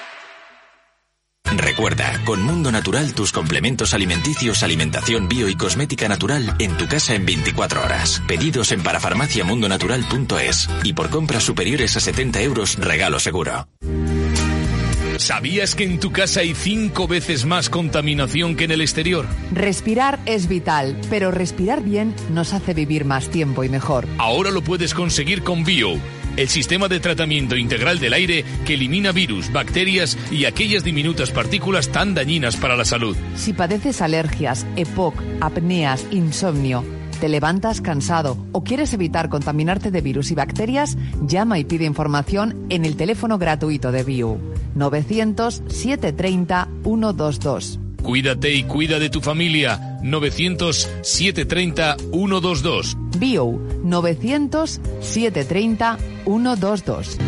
Recuerda, con Mundo Natural tus complementos alimenticios, alimentación bio y cosmética natural en tu casa en veinticuatro horas. Pedidos en parafarmaciamundonatural punto es y por compras superiores a setenta euros regalo seguro. ¿Sabías que en tu casa hay cinco veces más contaminación que en el exterior? Respirar es vital, pero respirar bien nos hace vivir más tiempo y mejor. Ahora lo puedes conseguir con Bio, el sistema de tratamiento integral del aire que elimina virus, bacterias y aquellas diminutas partículas tan dañinas para la salud. Si padeces alergias, E P O C, apneas, insomnio, te levantas cansado o quieres evitar contaminarte de virus y bacterias, llama y pide información en el teléfono gratuito de Bio, novecientos siete treinta ciento veintidós. Cuídate y cuida de tu familia. novecientos siete treinta ciento veintidós. Bio, novecientos siete treinta ciento veintidós.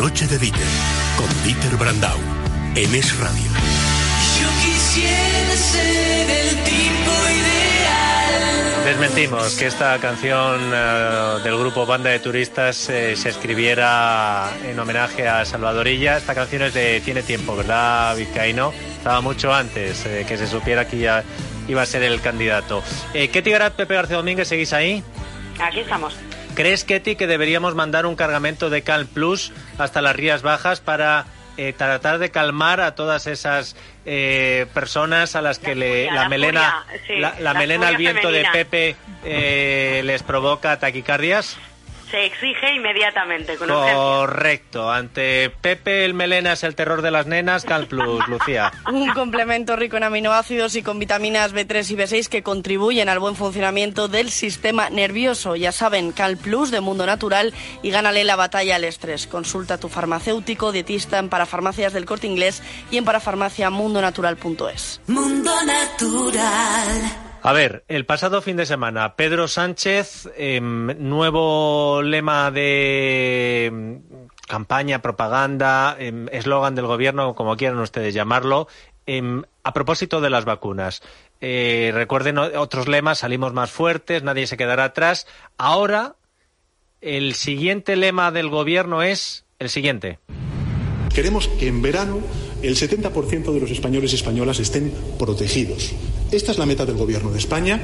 noche de Dieter, con Dieter Brandau, en Es Radio. Yo quisiera ser el tipo ideal. Desmentimos que esta canción uh, del grupo Banda de Turistas eh, se escribiera en homenaje a Salvador Illa. Esta canción es de Tiene Tiempo, ¿verdad, Vizcaíno? Estaba mucho antes eh, que se supiera que ya iba a ser el candidato. Eh, Ketty Garat, Pepe García Domínguez, ¿seguís ahí? Aquí estamos. ¿Crees, Ketty, que deberíamos mandar un cargamento de Cal Plus hasta las Rías Bajas para eh, tratar de calmar a todas esas eh, personas a las que la, le, furia, la, la melena, furia, sí, la, la la melena al viento femenina. de Pepe eh, les provoca taquicardias? Se exige inmediatamente, con Correcto. urgencia. Ante Pepe el melena es el terror de las nenas, Cal Plus, Lucía. Un complemento rico en aminoácidos y con vitaminas B tres y B seis que contribuyen al buen funcionamiento del sistema nervioso. Ya saben, Cal Plus de Mundo Natural, y gánale la batalla al estrés. Consulta a tu farmacéutico, dietista en Parafarmacias del Corte Inglés y en parafarmacia mundo natural punto es. Mundo Natural. A ver, el pasado fin de semana, Pedro Sánchez, eh, nuevo lema de eh, campaña, propaganda, eslogan eh, del gobierno, como quieran ustedes llamarlo, eh, a propósito de las vacunas. Eh, recuerden otros lemas, salimos más fuertes, nadie se quedará atrás. Ahora, el siguiente lema del gobierno es el siguiente. Queremos que en verano el setenta por ciento de los españoles y españolas estén protegidos. Esta es la meta del gobierno de España.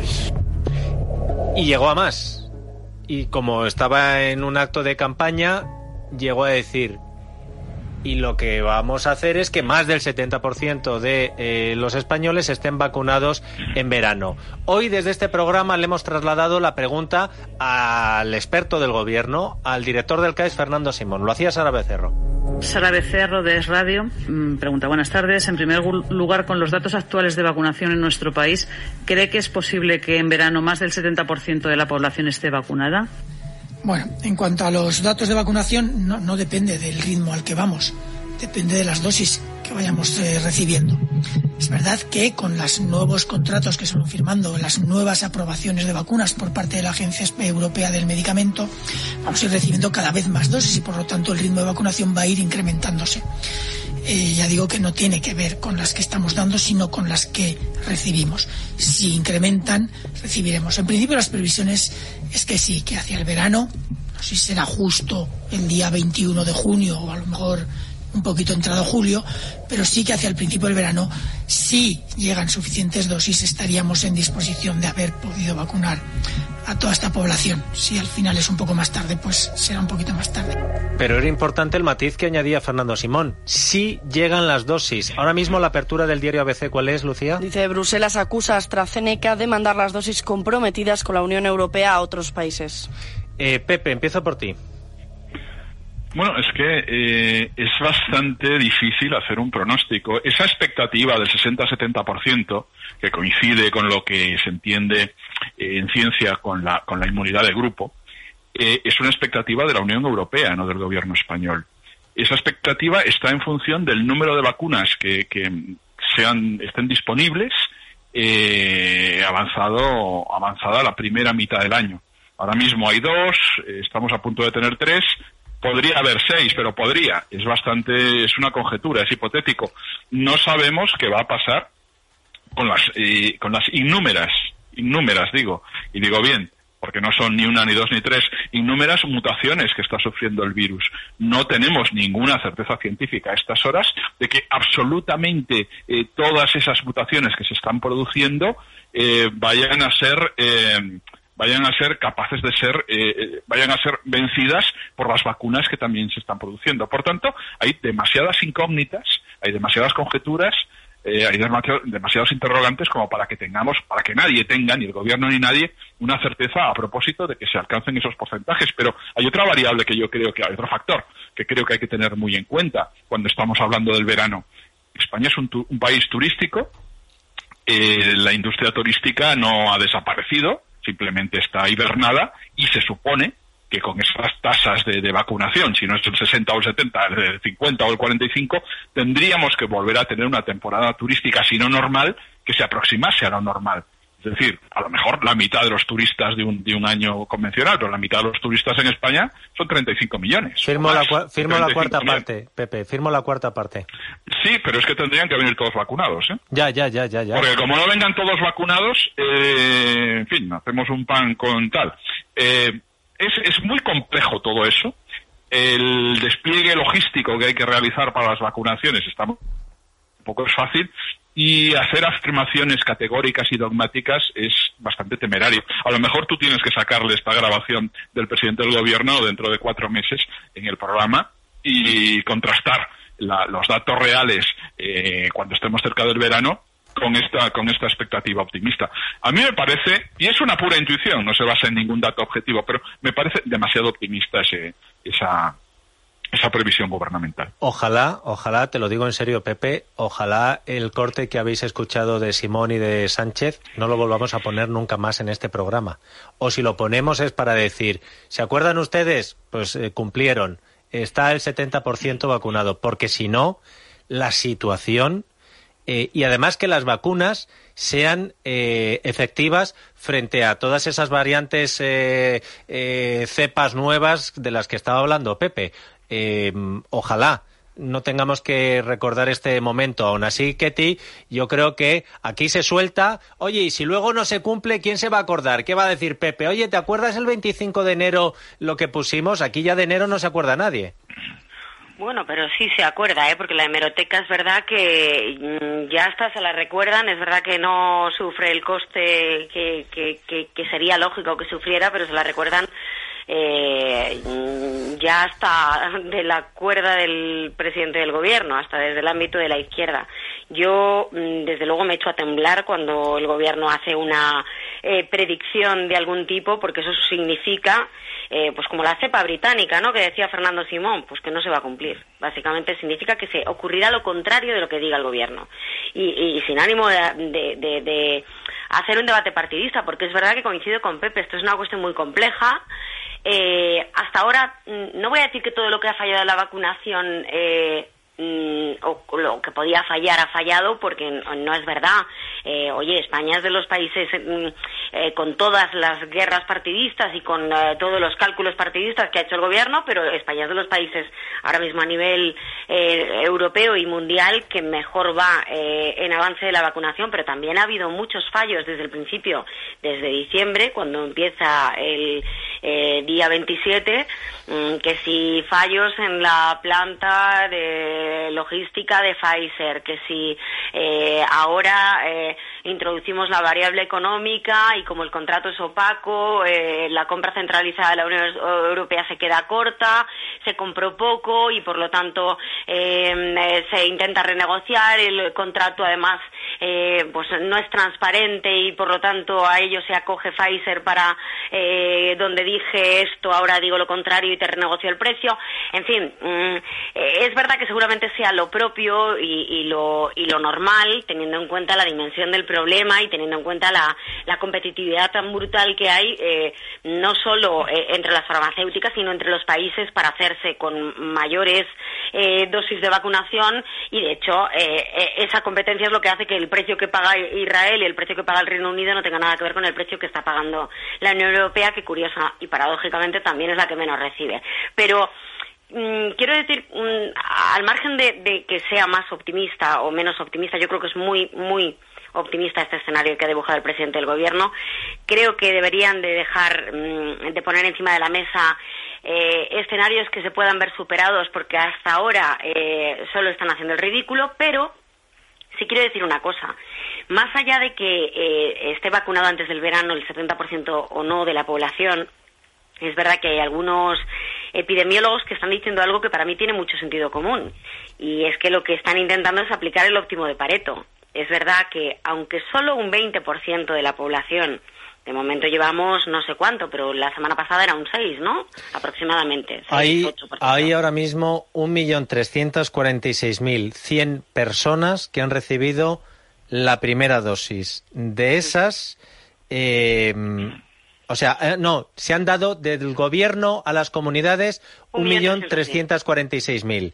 Y llegó a más. Y como estaba en un acto de campaña, llegó a decir: y lo que vamos a hacer es que más del setenta por ciento de eh, los españoles estén vacunados en verano. Hoy desde este programa le hemos trasladado la pregunta al experto del gobierno, al director del C A E S, Fernando Simón. Lo hacía Sara Becerro. Sara Becerro, de Es Radio. Pregunta, buenas tardes. En primer lugar, con los datos actuales de vacunación en nuestro país, ¿cree que es posible que en verano más del setenta por ciento de la población esté vacunada? Bueno, en cuanto a los datos de vacunación, no, no depende del ritmo al que vamos, depende de las dosis que vayamos eh, recibiendo. Es verdad que con los nuevos contratos que se van firmando, las nuevas aprobaciones de vacunas por parte de la Agencia Europea del Medicamento, vamos a ir recibiendo cada vez más dosis y por lo tanto el ritmo de vacunación va a ir incrementándose. Eh, ya digo que no tiene que ver con las que estamos dando, sino con las que recibimos. Si incrementan, recibiremos. En principio las previsiones es que sí, que hacia el verano, no sé si será justo el día veintiuno de junio o a lo mejor un poquito entrado julio, pero sí que hacia el principio del verano, si llegan suficientes dosis, estaríamos en disposición de haber podido vacunar a toda esta población. Si al final es un poco más tarde, pues será un poquito más tarde. Pero era importante el matiz que añadía Fernando Simón. Sí llegan las dosis. Ahora mismo la apertura del diario A B C, ¿cuál es, Lucía? Dice: Bruselas acusa a AstraZeneca de mandar las dosis comprometidas con la Unión Europea a otros países. Eh, Pepe, empiezo por ti. Bueno, es que eh, es bastante difícil hacer un pronóstico. Esa expectativa del sesenta a setenta por ciento, que coincide con lo que se entiende eh, en ciencia con la, con la inmunidad de grupo, eh, es una expectativa de la Unión Europea, no del gobierno español. Esa expectativa está en función del número de vacunas que, que sean, estén disponibles eh, avanzado, avanzada la primera mitad del año. Ahora mismo hay dos, eh, estamos a punto de tener tres. Podría haber seis, pero podría. Es bastante, es una conjetura, es hipotético. No sabemos qué va a pasar con las, eh, con las innúmeras, innúmeras digo, y digo bien, porque no son ni una, ni dos, ni tres, innúmeras mutaciones que está sufriendo el virus. No tenemos ninguna certeza científica a estas horas de que absolutamente eh, todas esas mutaciones que se están produciendo eh, vayan a ser... Eh, vayan a ser capaces de ser, eh, vayan a ser vencidas por las vacunas que también se están produciendo. Por tanto, hay demasiadas incógnitas, hay demasiadas conjeturas, eh, hay demasiados, demasiados interrogantes como para que tengamos, para que nadie tenga, ni el gobierno ni nadie, una certeza a propósito de que se alcancen esos porcentajes. Pero hay otra variable que yo creo que hay, otro factor que creo que hay que tener muy en cuenta cuando estamos hablando del verano. España es un, tu, un país turístico, eh, la industria turística no ha desaparecido, simplemente está hibernada y se supone que con esas tasas de, de vacunación, si no es el sesenta o el setenta, el cincuenta o el cuarenta y cinco, tendríamos que volver a tener una temporada turística, si no normal, que se aproximase a lo normal. Es decir, a lo mejor la mitad de los turistas de un, de un año convencional, pero la mitad de los turistas en España son treinta y cinco millones. Firmo, más, la, firmo la cuarta millones. parte, Pepe, firmo la cuarta parte. Sí, pero es que tendrían que venir todos vacunados, ¿eh? Ya, ya, ya, ya, ya. Porque como no vengan todos vacunados, eh, en fin, hacemos un pan con tal. Eh, es, es muy complejo todo eso. El despliegue logístico que hay que realizar para las vacunaciones está un poco es fácil. Y hacer afirmaciones categóricas y dogmáticas es bastante temerario. A lo mejor tú tienes que sacarle esta grabación del presidente del gobierno dentro de cuatro meses en el programa y contrastar la, los datos reales eh, cuando estemos cerca del verano con esta con esta expectativa optimista. A mí me parece, y es una pura intuición, no se basa en ningún dato objetivo, pero me parece demasiado optimista ese, esa... esa previsión gubernamental. Ojalá, ojalá, te lo digo en serio, Pepe, ojalá el corte que habéis escuchado de Simón y de Sánchez no lo volvamos a poner nunca más en este programa. O si lo ponemos es para decir, ¿se acuerdan ustedes? Pues eh, cumplieron, está el setenta por ciento vacunado, porque si no, la situación, eh, y además que las vacunas sean eh, efectivas frente a todas esas variantes eh, eh, cepas nuevas de las que estaba hablando Pepe. Eh, ojalá no tengamos que recordar este momento. Aún así, Ketty, yo creo que aquí se suelta, oye, y si luego no se cumple, ¿quién se va a acordar? ¿Qué va a decir Pepe? Oye, ¿te acuerdas el veinticinco de enero lo que pusimos? Aquí ya de enero no se acuerda nadie. Bueno, pero sí se acuerda, ¿eh? Porque la hemeroteca es verdad que mmm, ya hasta se la recuerdan, es verdad que no sufre el coste que, que, que, que sería lógico que sufriera, pero se la recuerdan eh, ya hasta de la cuerda del presidente del gobierno, hasta desde el ámbito de la izquierda. Yo, desde luego, me echo a temblar cuando el gobierno hace una eh, predicción de algún tipo, porque eso significa, eh, pues como la cepa británica, ¿no?, que decía Fernando Simón, pues que no se va a cumplir. Básicamente significa que se ocurrirá lo contrario de lo que diga el gobierno. Y, y, y sin ánimo de, de, de, de hacer un debate partidista, porque es verdad que coincido con Pepe, esto es una cuestión muy compleja. Eh, hasta ahora, no voy a decir que todo lo que ha fallado en la vacunación eh, o lo que podía fallar ha fallado, porque no es verdad. Eh, oye, España es de los países eh, con todas las guerras partidistas y con eh, todos los cálculos partidistas que ha hecho el gobierno, pero España es de los países ahora mismo a nivel eh, europeo y mundial que mejor va eh, en avance de la vacunación, pero también ha habido muchos fallos desde el principio, desde diciembre, cuando empieza el eh, día veintisiete, mmm, que si fallos en la planta de logística de Pfizer, que si eh, ahora eh, introducimos la variable económica y como el contrato es opaco, eh, la compra centralizada de la Unión Europea se queda corta, se compró poco y por lo tanto eh, se intenta renegociar, el contrato además eh, pues no es transparente y por lo tanto a ello se acoge Pfizer para eh, donde dije esto, ahora digo lo contrario y te renegocio el precio. En fin, mm, es verdad que seguramente sea lo propio y, y, lo, y lo normal, teniendo en cuenta la dimensión del problema y teniendo en cuenta la, la competitividad tan brutal que hay, eh, no solo eh, entre las farmacéuticas, sino entre los países para hacerse con mayores eh, dosis de vacunación y, de hecho, eh, esa competencia es lo que hace que el precio que paga Israel y el precio que paga el Reino Unido no tenga nada que ver con el precio que está pagando la Unión Europea, que curiosa y paradójicamente también es la que menos recibe. Pero quiero decir, al margen de, de que sea más optimista o menos optimista, yo creo que es muy, muy optimista este escenario que ha dibujado el presidente del gobierno. Creo que deberían de dejar de poner encima de la mesa eh, escenarios que se puedan ver superados, porque hasta ahora eh, solo están haciendo el ridículo, pero sí quiero decir una cosa. Más allá de que eh, esté vacunado antes del verano el setenta por ciento o no de la población, es verdad que hay algunos epidemiólogos que están diciendo algo que para mí tiene mucho sentido común, y es que lo que están intentando es aplicar el óptimo de Pareto. Es verdad que aunque solo un veinte por ciento de la población, de momento llevamos no sé cuánto, pero la semana pasada era un seis, ¿no? Aproximadamente. Hay, hay ahora mismo un millón trescientos cuarenta y seis mil cien personas que han recibido la primera dosis. De esas, eh, o sea, eh, no, se han dado del gobierno a las comunidades un millón trescientos cuarenta y seis mil.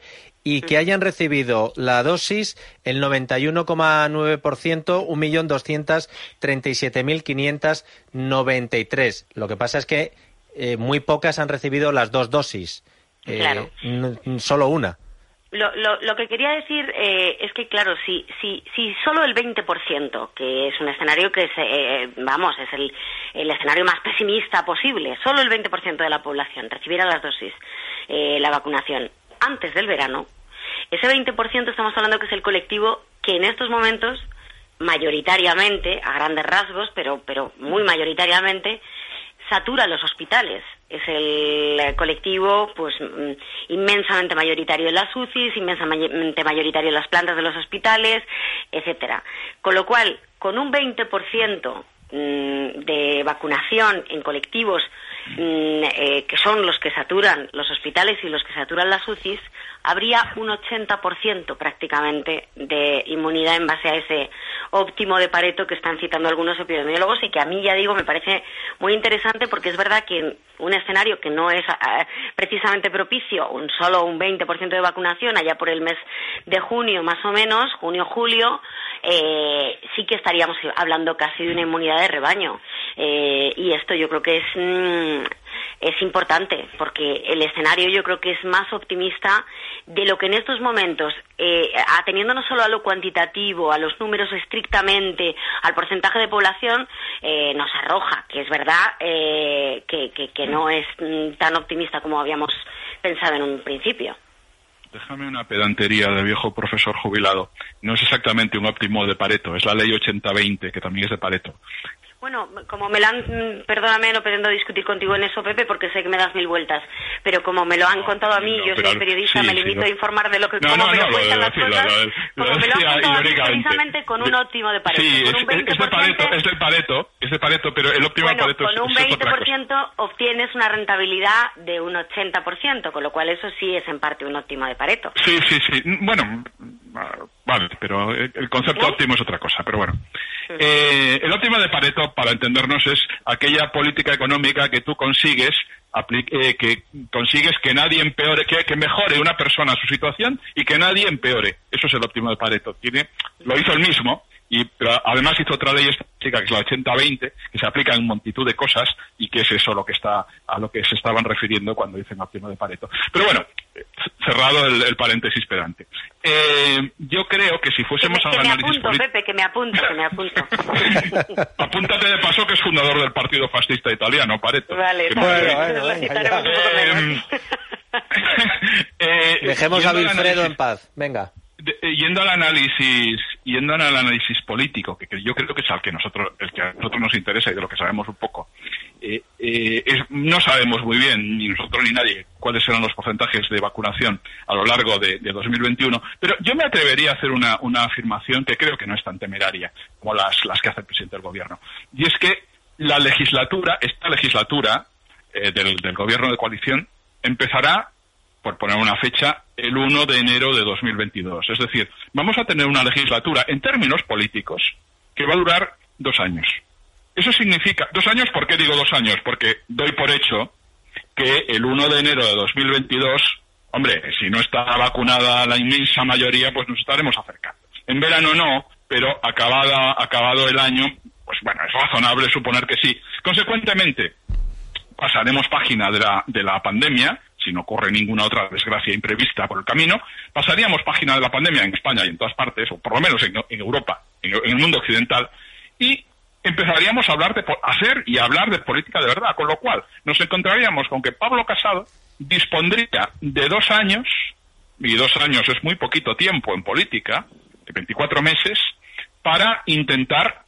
y que hayan recibido la dosis el noventa y uno coma nueve por ciento, un millón doscientos treinta y siete mil quinientos noventa y tres. Lo que pasa es que eh, muy pocas han recibido las dos dosis, eh, Claro. n- solo una. Lo, lo, lo que quería decir eh, es que, claro, si, si, si solo el veinte por ciento, que es un escenario que, es, eh, vamos, es el, el escenario más pesimista posible, solo el veinte por ciento de la población recibiera las dosis, eh, la vacunación, antes del verano, ese veinte por ciento estamos hablando que es el colectivo que en estos momentos, mayoritariamente, a grandes rasgos, pero, pero muy mayoritariamente, satura los hospitales. Es el colectivo pues inmensamente mayoritario en las U C Is, inmensamente mayoritario en las plantas de los hospitales, etcétera. Con lo cual, con un veinte por ciento de vacunación en colectivos eh, que son los que saturan los hospitales y los que saturan las U C Is, habría un ochenta por ciento prácticamente de inmunidad en base a ese óptimo de Pareto que están citando algunos epidemiólogos y que a mí, ya digo, me parece muy interesante porque es verdad que en un escenario que no es uh, precisamente propicio, un solo un veinte por ciento de vacunación allá por el mes de junio más o menos, junio-julio, eh, sí que estaríamos hablando casi de una inmunidad de rebaño. Eh, y esto yo creo que es... Mmm, es importante porque el escenario yo creo que es más optimista de lo que en estos momentos, eh, ateniendo no solo a lo cuantitativo, a los números estrictamente, al porcentaje de población, eh, nos arroja, que es verdad eh, que, que, que no es mm, tan optimista como habíamos pensado en un principio. Déjame una pedantería de viejo profesor jubilado. No es exactamente un óptimo de Pareto, es la ley ochenta veinte, que también es de Pareto. Bueno, como me lo han, perdóname, no pretendo discutir contigo en eso, Pepe, porque sé que me das mil vueltas, pero como me lo han contado a mí, no, yo soy periodista, sí, me sí, limito no. a informar de lo que, No, cómo no, me lo no, cuentan lo las de- sí, cosas, lo de- como lo me lo han decía contado a mí irónicamente. precisamente con un De- óptimo de Pareto, Sí, con es, un es, veinte es por de ciento. Pareto, es del Pareto, es de Pareto, pero el óptimo Bueno, de Pareto con es, un es veinte otra por cosa. ciento obtienes una rentabilidad de un ochenta por ciento, con lo cual eso sí es en parte un óptimo de Pareto. Sí, sí, sí. Bueno, vale, pero el concepto óptimo es otra cosa, pero bueno. Eh, el óptimo de Pareto, para entendernos, es aquella política económica que tú consigues apli- eh, que consigues que nadie empeore, que, que mejore una persona su situación y que nadie empeore. Eso es el óptimo de Pareto. Tiene, lo hizo él mismo, y pero además hizo otra ley estadística que es la ochenta veinte, que se aplica en multitud de cosas y que es eso lo que está a lo que se estaban refiriendo cuando dicen óptimo de Pareto. Pero bueno, cerrado el, el paréntesis pedante. Eh, yo creo que si fuésemos Que al me análisis apunto, político... Pepe, que me apunto, que me apunto. Apúntate de paso que es fundador del Partido Fascista Italiano, Pareto. Vale, Que bueno, me- bueno, lo citaremos un poco menos. Eh, Dejemos a yendo al Wilfredo análisis- en paz. Venga. de- eh, yendo al análisis yendo al análisis político, que, que yo creo que es al que nosotros el que a nosotros nos interesa y de lo que sabemos un poco, eh, eh, es- no sabemos muy bien ni nosotros ni nadie cuáles serán los porcentajes de vacunación a lo largo de, de dos mil veintiuno, pero yo me atrevería a hacer una, una afirmación que creo que no es tan temeraria como las las que hace el presidente del gobierno, y es que la legislatura esta legislatura eh, del, del gobierno de coalición empezará, por poner una fecha, el uno de enero de dos mil veintidós. Es decir, vamos a tener una legislatura, en términos políticos, que va a durar dos años. Eso significa... ¿Dos años? ¿Por qué digo dos años? Porque doy por hecho que el uno de enero de dos mil veintidós, hombre, si no está vacunada la inmensa mayoría, pues nos estaremos acercando. En verano no, pero acabada, acabado el año, pues bueno, es razonable suponer que sí. Consecuentemente, pasaremos página de la, de la pandemia, si no ocurre ninguna otra desgracia imprevista por el camino, pasaríamos página de la pandemia en España y en todas partes, o por lo menos en, en Europa, en, en el mundo occidental, y empezaríamos a hablar de po- hacer y a hablar de política de verdad, con lo cual nos encontraríamos con que Pablo Casado dispondría de dos años, y dos años es muy poquito tiempo en política, de veinticuatro meses, para intentar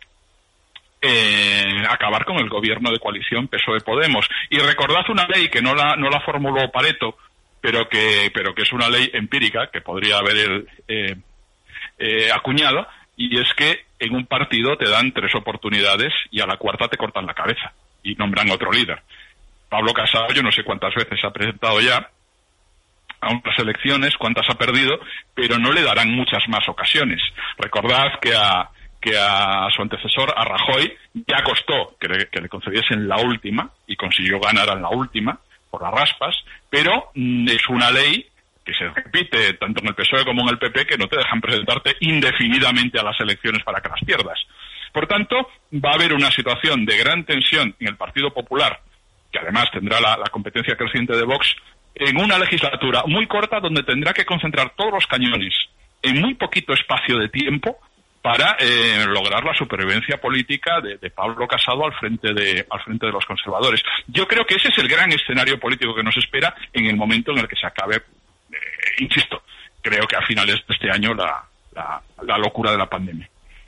Eh, acabar con el gobierno de coalición P S O E-Podemos. Y recordad una ley que no la no la formuló Pareto, pero que pero que es una ley empírica que podría haber él, eh, eh, acuñado, y es que en un partido te dan tres oportunidades y a la cuarta te cortan la cabeza y nombran otro líder. Pablo Casado, yo no sé cuántas veces ha presentado ya a unas elecciones, cuántas ha perdido, pero no le darán muchas más ocasiones. Recordad que a que a su antecesor, a Rajoy, ya costó que le, que le concediesen la última, y consiguió ganar en la última, por las raspas, pero mm, es una ley que se repite tanto en el P S O E como en el P P, que no te dejan presentarte indefinidamente a las elecciones para que las pierdas. Por tanto, va a haber una situación de gran tensión en el Partido Popular, que además tendrá la, la competencia creciente de Vox, en una legislatura muy corta donde tendrá que concentrar todos los cañones en muy poquito espacio de tiempo para eh, lograr la supervivencia política de, de Pablo Casado al frente de al frente de los conservadores. Yo creo que ese es el gran escenario político que nos espera en el momento en el que se acabe, eh, insisto, creo que a finales de este año la, la, la locura de la pandemia.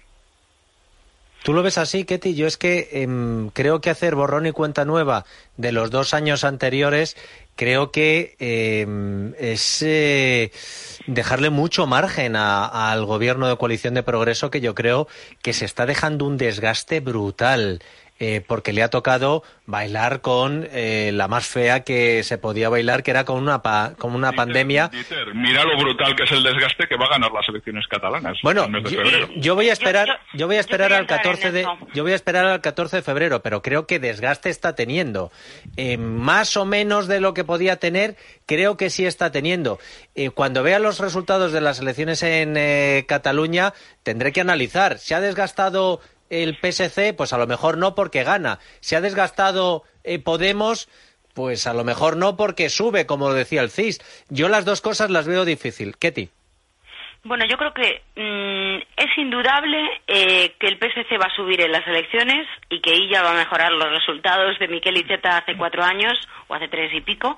¿Tú lo ves así, Ketty? Yo es que eh, creo que hacer borrón y cuenta nueva de los dos años anteriores, creo que eh, es eh, dejarle mucho margen a, al gobierno de coalición de progreso, que yo creo que se está dejando un desgaste brutal. Eh, porque le ha tocado bailar con eh, la más fea que se podía bailar, que era con una pa con una Dieter, pandemia. Dieter, mira lo brutal que es el desgaste que va a ganar las elecciones catalanas. Bueno, en el mes de yo, febrero. yo voy a esperar, yo, yo, yo voy a esperar yo al catorce de, yo voy a esperar al catorce de febrero, pero creo que desgaste está teniendo, eh, más o menos de lo que podía tener, creo que sí está teniendo. Eh, cuando vea los resultados de las elecciones en eh, Cataluña, tendré que analizar. ¿Se ha desgastado el P S C? Pues a lo mejor no, porque gana. ¿Se ha desgastado eh, Podemos? Pues a lo mejor no, porque sube, como decía el C I S. Yo las dos cosas las veo difícil. Ketty. Bueno, yo creo que mmm, es indudable eh, que el P S C va a subir en las elecciones y que ella va a mejorar los resultados de Miquel Iceta hace cuatro años o hace tres y pico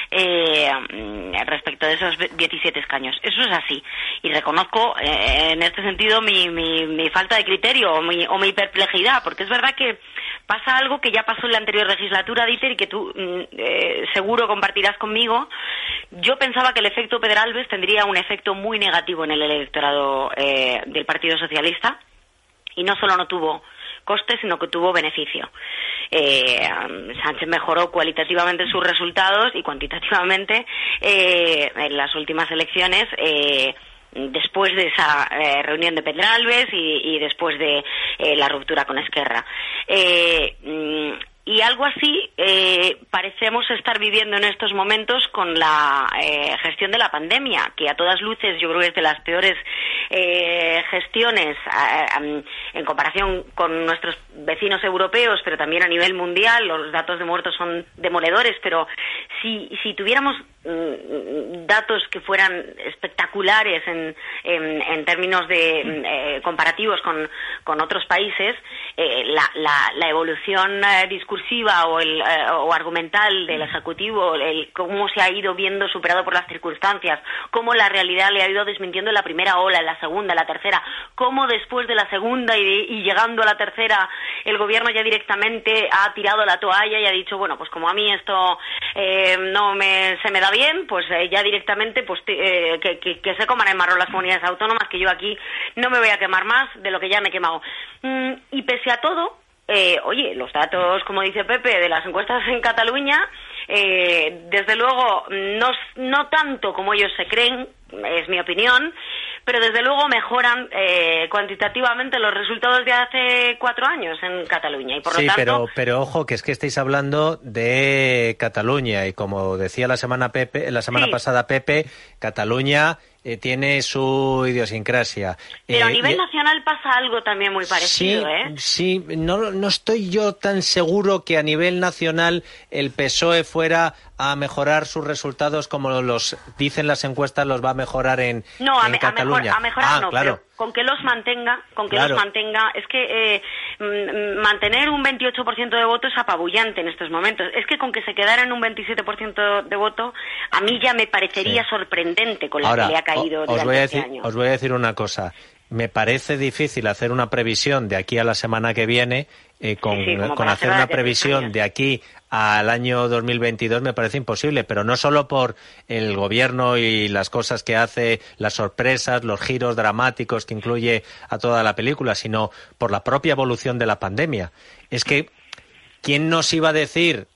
eh, respecto de esos diecisiete escaños. Eso es así. Y reconozco eh, en este sentido mi, mi, mi falta de criterio o mi, o mi perplejidad, porque es verdad que pasa algo que ya pasó en la anterior legislatura, Dieter, y que tú eh, seguro compartirás conmigo. Yo pensaba que el efecto Pedralbes tendría un efecto muy negativo en el electorado eh, del Partido Socialista, y no solo no tuvo coste, sino que tuvo beneficio. Eh, Sánchez mejoró cualitativamente sus resultados y cuantitativamente eh, en las últimas elecciones, eh, después de esa eh, reunión de Pedralbes y, y después de eh, la ruptura con Esquerra. Eh, y algo así eh, parecemos estar viviendo en estos momentos con la eh, gestión de la pandemia, que a todas luces yo creo que es de las peores eh, gestiones eh, en comparación con nuestros vecinos europeos, pero también a nivel mundial. Los datos de muertos son demoledores, pero si, si tuviéramos mm, datos que fueran espectaculares en, en, en términos de eh, comparativos con, con otros países, eh, la, la, la evolución eh, discursiva o, el, eh, o argumental del Ejecutivo, el, cómo se ha ido viendo superado por las circunstancias, cómo la realidad le ha ido desmintiendo en la primera ola, en la segunda, en la tercera, cómo después de la segunda y, de, y llegando a la tercera el gobierno ya directamente ha tirado la toalla y ha dicho, bueno, pues como a mí esto eh, no me, se me da bien, pues eh, ya directamente pues eh, que, que, que se coman en marrón las comunidades autónomas, que yo aquí no me voy a quemar más de lo que ya me he quemado. Mm, y pese a todo, Eh, oye, los datos, como dice Pepe, de las encuestas en Cataluña, eh, desde luego no, no tanto como ellos se creen, es mi opinión, pero desde luego mejoran eh, cuantitativamente los resultados de hace cuatro años en Cataluña. Y por sí, lo tanto, pero, pero ojo, que es que estáis hablando de Cataluña y como decía la semana Pepe, la semana sí. pasada Pepe, Cataluña eh, tiene su idiosincrasia. Pero eh, a nivel y... nacional pasa algo también muy parecido, sí, ¿eh? Sí, no, no estoy yo tan seguro que a nivel nacional el P S O E fuera a mejorar sus resultados como los dicen las encuestas, los va a mejorar en, no, a en me, Cataluña. A, mejor, a mejorar ah, no, claro. pero con que los mantenga, con que claro. los mantenga, es que eh, mantener un veintiocho por ciento de voto es apabullante en estos momentos. Es que con que se quedara en un veintisiete por ciento de voto, a mí ya me parecería sí. sorprendente con la Ahora, que le ha caído os durante voy a este decir, año. Os voy a decir una cosa. Me parece difícil hacer una previsión de aquí a la semana que viene, eh, con, sí, sí, con hacer una previsión de aquí al año dos mil veintidós me parece imposible, pero no solo por el gobierno y las cosas que hace, las sorpresas, los giros dramáticos que incluye a toda la película, sino por la propia evolución de la pandemia. Es que, ¿quién nos iba a decir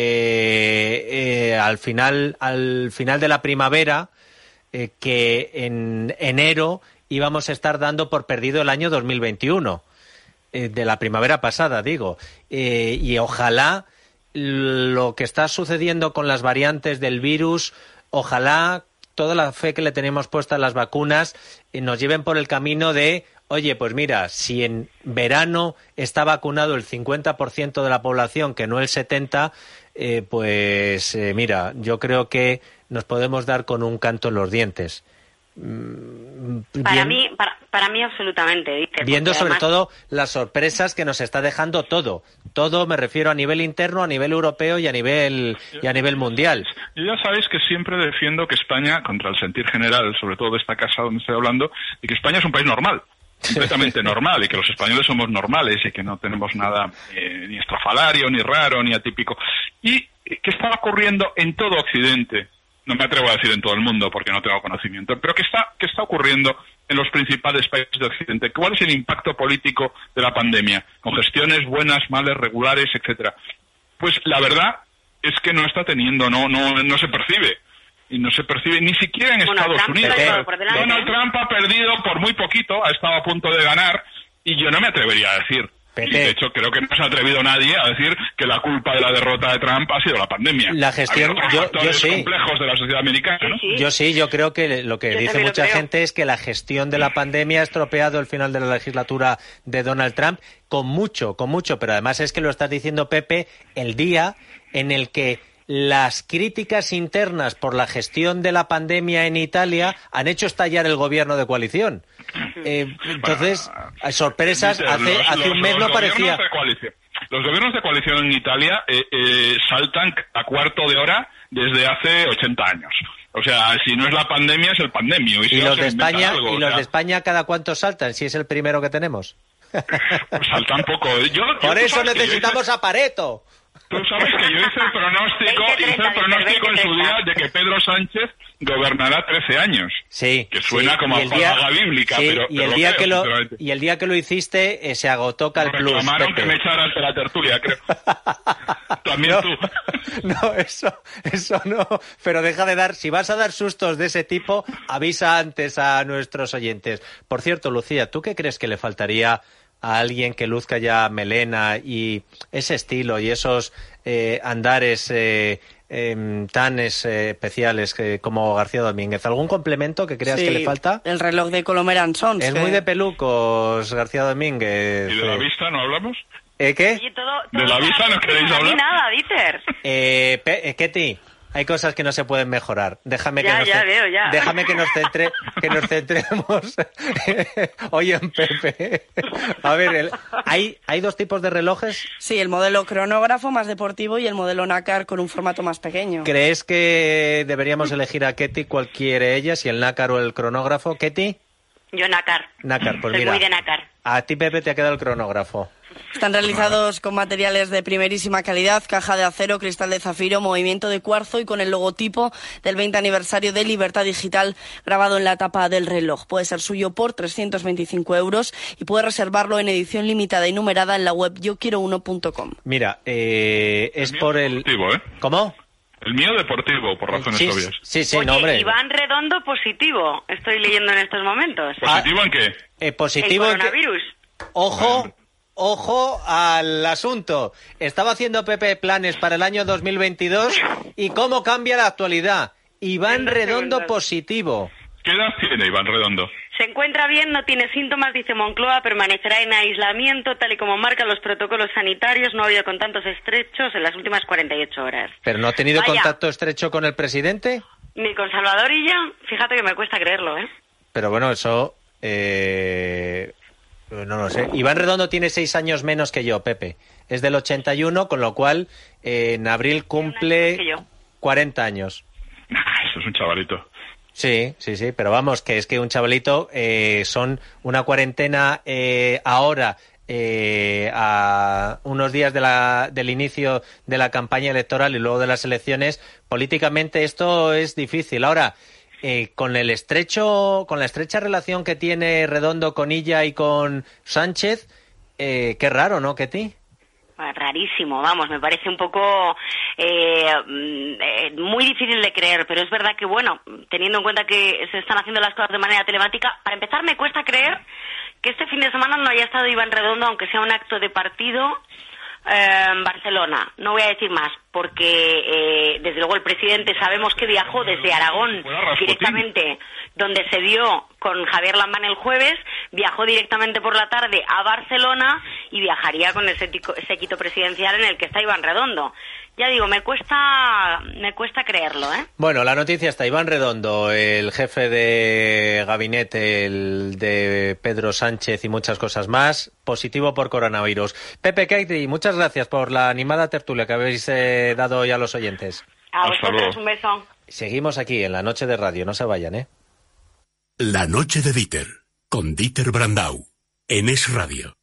eh, eh, al final, al final de la primavera eh, que en enero íbamos a estar dando por perdido el año dos mil veintiuno, eh, de la primavera pasada, digo. Eh, y ojalá lo que está sucediendo con las variantes del virus, ojalá toda la fe que le tenemos puesta en las vacunas eh, nos lleven por el camino de, oye, pues mira, si en verano está vacunado el cincuenta por ciento de la población, que no el setenta por ciento, eh, pues eh, mira, yo creo que nos podemos dar con un canto en los dientes. Mm, para bien, mí, para, para mí absolutamente, Dieter, viendo sobre además... todo las sorpresas que nos está dejando todo. Todo me refiero a nivel interno, a nivel europeo y a nivel y a nivel mundial. Yo ya sabéis que siempre defiendo que España, contra el sentir general, sobre todo de esta casa donde estoy hablando, y que España es un país normal. Completamente normal, y que los españoles somos normales y que no tenemos nada eh, ni estrafalario, ni raro, ni atípico. Y que está ocurriendo en todo Occidente, no me atrevo a decir en todo el mundo porque no tengo conocimiento, pero que está, que está ocurriendo en los principales países de Occidente. ¿Cuál es el impacto político de la pandemia? Con gestiones buenas, malas, regulares, etcétera. Pues la verdad es que no está teniendo, no, no, no se percibe. Y no se percibe ni siquiera en bueno, Estados Trump Unidos. Donald Trump ha perdido por muy poquito, ha estado a punto de ganar, y yo no me atrevería a decir. Y de hecho, creo que no se ha atrevido nadie a decir que la culpa de la derrota de Trump ha sido la pandemia. La gestión, yo, yo sí. complejos de la sociedad americana, ¿no? Sí, sí. Yo sí, yo creo que lo que yo dice mucha creo. gente es que la gestión de la pandemia ha estropeado el final de la legislatura de Donald Trump con mucho, con mucho, pero además es que lo estás diciendo, Pepe, el día en el que las críticas internas por la gestión de la pandemia en Italia han hecho estallar el gobierno de coalición. Eh, entonces, hay sorpresas. Dice, hace los, hace los, un mes no parecía. Los gobiernos de coalición en Italia eh, eh, saltan a cuarto de hora desde hace ochenta años. O sea, si no es la pandemia, es el pandemio. Y, si ¿Y no los de España, algo, y o los sea, de España cada cuánto saltan, si es el primero que tenemos? Pues saltan poco. Yo, Por yo, eso necesitamos hice... a Pareto. Tú sabes que yo hice el pronóstico, hice el pronóstico en su día de que Pedro Sánchez gobernará trece años. Sí. Que suena sí. como a paga bíblica, sí, pero, y pero el día creo, que lo y el día que lo hiciste eh, se agotó CalPlus. Me reclamaron que me echaras de la tertulia, creo. También no, tú. No, eso, eso no. Pero deja de dar, si vas a dar sustos de ese tipo, avisa antes a nuestros oyentes. Por cierto, Lucía, ¿tú qué crees que le faltaría a alguien que luzca ya melena y ese estilo y esos eh, andares eh, eh, tan eh, especiales que, como García Domínguez? ¿Algún complemento que creas sí, que le falta? El reloj de Colomer Sons. Es que... muy de pelucos, García Domínguez. ¿Y de la vista no hablamos? ¿Eh, qué? Oye, todo, todo ¿De la vista no queréis hablar? Ni nada, Dieter. Eh, Pe- eh, Ketty, hay cosas que no se pueden mejorar. Déjame ya, que nos ya ce- veo, ya. Déjame que nos centre, que nos centremos hoy en Pepe. A ver, el, ¿hay, ¿hay dos tipos de relojes? Sí, el modelo cronógrafo más deportivo y el modelo nácar con un formato más pequeño. ¿Crees que deberíamos elegir a Ketty cuál quiere ella, si el nácar o el cronógrafo? ¿Ketty? Yo nácar. Nácar, pues Soy mira. muy de nácar. A ti, Pepe, te ha quedado el cronógrafo. Están realizados con materiales de primerísima calidad, caja de acero, cristal de zafiro, movimiento de cuarzo y con el logotipo del veinte aniversario de Libertad Digital grabado en la tapa del reloj. Puede ser suyo por trescientos veinticinco euros y puede reservarlo en edición limitada y numerada en la web yo quiero uno punto com. Mira, eh, es el por el... Deportivo, ¿eh? ¿Cómo? El mío deportivo, por razones sí, obvias. Sí, sí, Oye, no, hombre. Iván Redondo positivo, estoy leyendo en estos momentos. ¿Positivo en qué? Eh, positivo ¿El en que- coronavirus? Ojo, ojo al asunto. Estaba haciendo Pepe planes para el año dos mil veintidós y cómo cambia la actualidad. Iván En dos Redondo segundos. positivo. ¿Qué edad tiene Iván Redondo? Se encuentra bien, no tiene síntomas, dice Moncloa, permanecerá en aislamiento tal y como marcan los protocolos sanitarios. No ha habido contactos estrechos en las últimas cuarenta y ocho horas. ¿Pero no ha tenido Vaya. contacto estrecho con el presidente? Ni con Salvador Illa, fíjate que me cuesta creerlo, ¿eh? Pero bueno, eso... Eh... No lo sé. Iván Redondo tiene seis años menos que yo, Pepe. Es del ochenta y uno, con lo cual eh, en abril cumple que yo. cuarenta años. Ah, eso es un chavalito. Sí, sí, sí, pero vamos, que es que un chavalito eh, son una cuarentena eh, ahora, eh, a unos días de la, del inicio de la campaña electoral y luego de las elecciones. Políticamente esto es difícil. Ahora, eh, con el estrecho, con la estrecha relación que tiene Redondo con Illa y con Sánchez, eh, qué raro, ¿no, Ketty? Rarísimo, vamos, me parece un poco eh, eh, muy difícil de creer, pero es verdad que, bueno, teniendo en cuenta que se están haciendo las cosas de manera telemática, para empezar me cuesta creer que este fin de semana no haya estado Iván Redondo, aunque sea un acto de partido, eh, en Barcelona. No voy a decir más, porque eh, desde luego el presidente sabemos que viajó desde Aragón directamente, donde se dio con Javier Lambán el jueves, viajó directamente por la tarde a Barcelona y viajaría con ese séquito presidencial en el que está Iván Redondo. Ya digo, me cuesta me cuesta creerlo, ¿eh? Bueno, la noticia está. Iván Redondo, el jefe de gabinete el de Pedro Sánchez y muchas cosas más, positivo por coronavirus. Pepe Keiti, muchas gracias por la animada tertulia que habéis eh, dado hoy a los oyentes. A vosotros, un beso. Seguimos aquí en la noche de radio, no se vayan, ¿eh? La noche de Dieter, con Dieter Brandau, en Es Radio.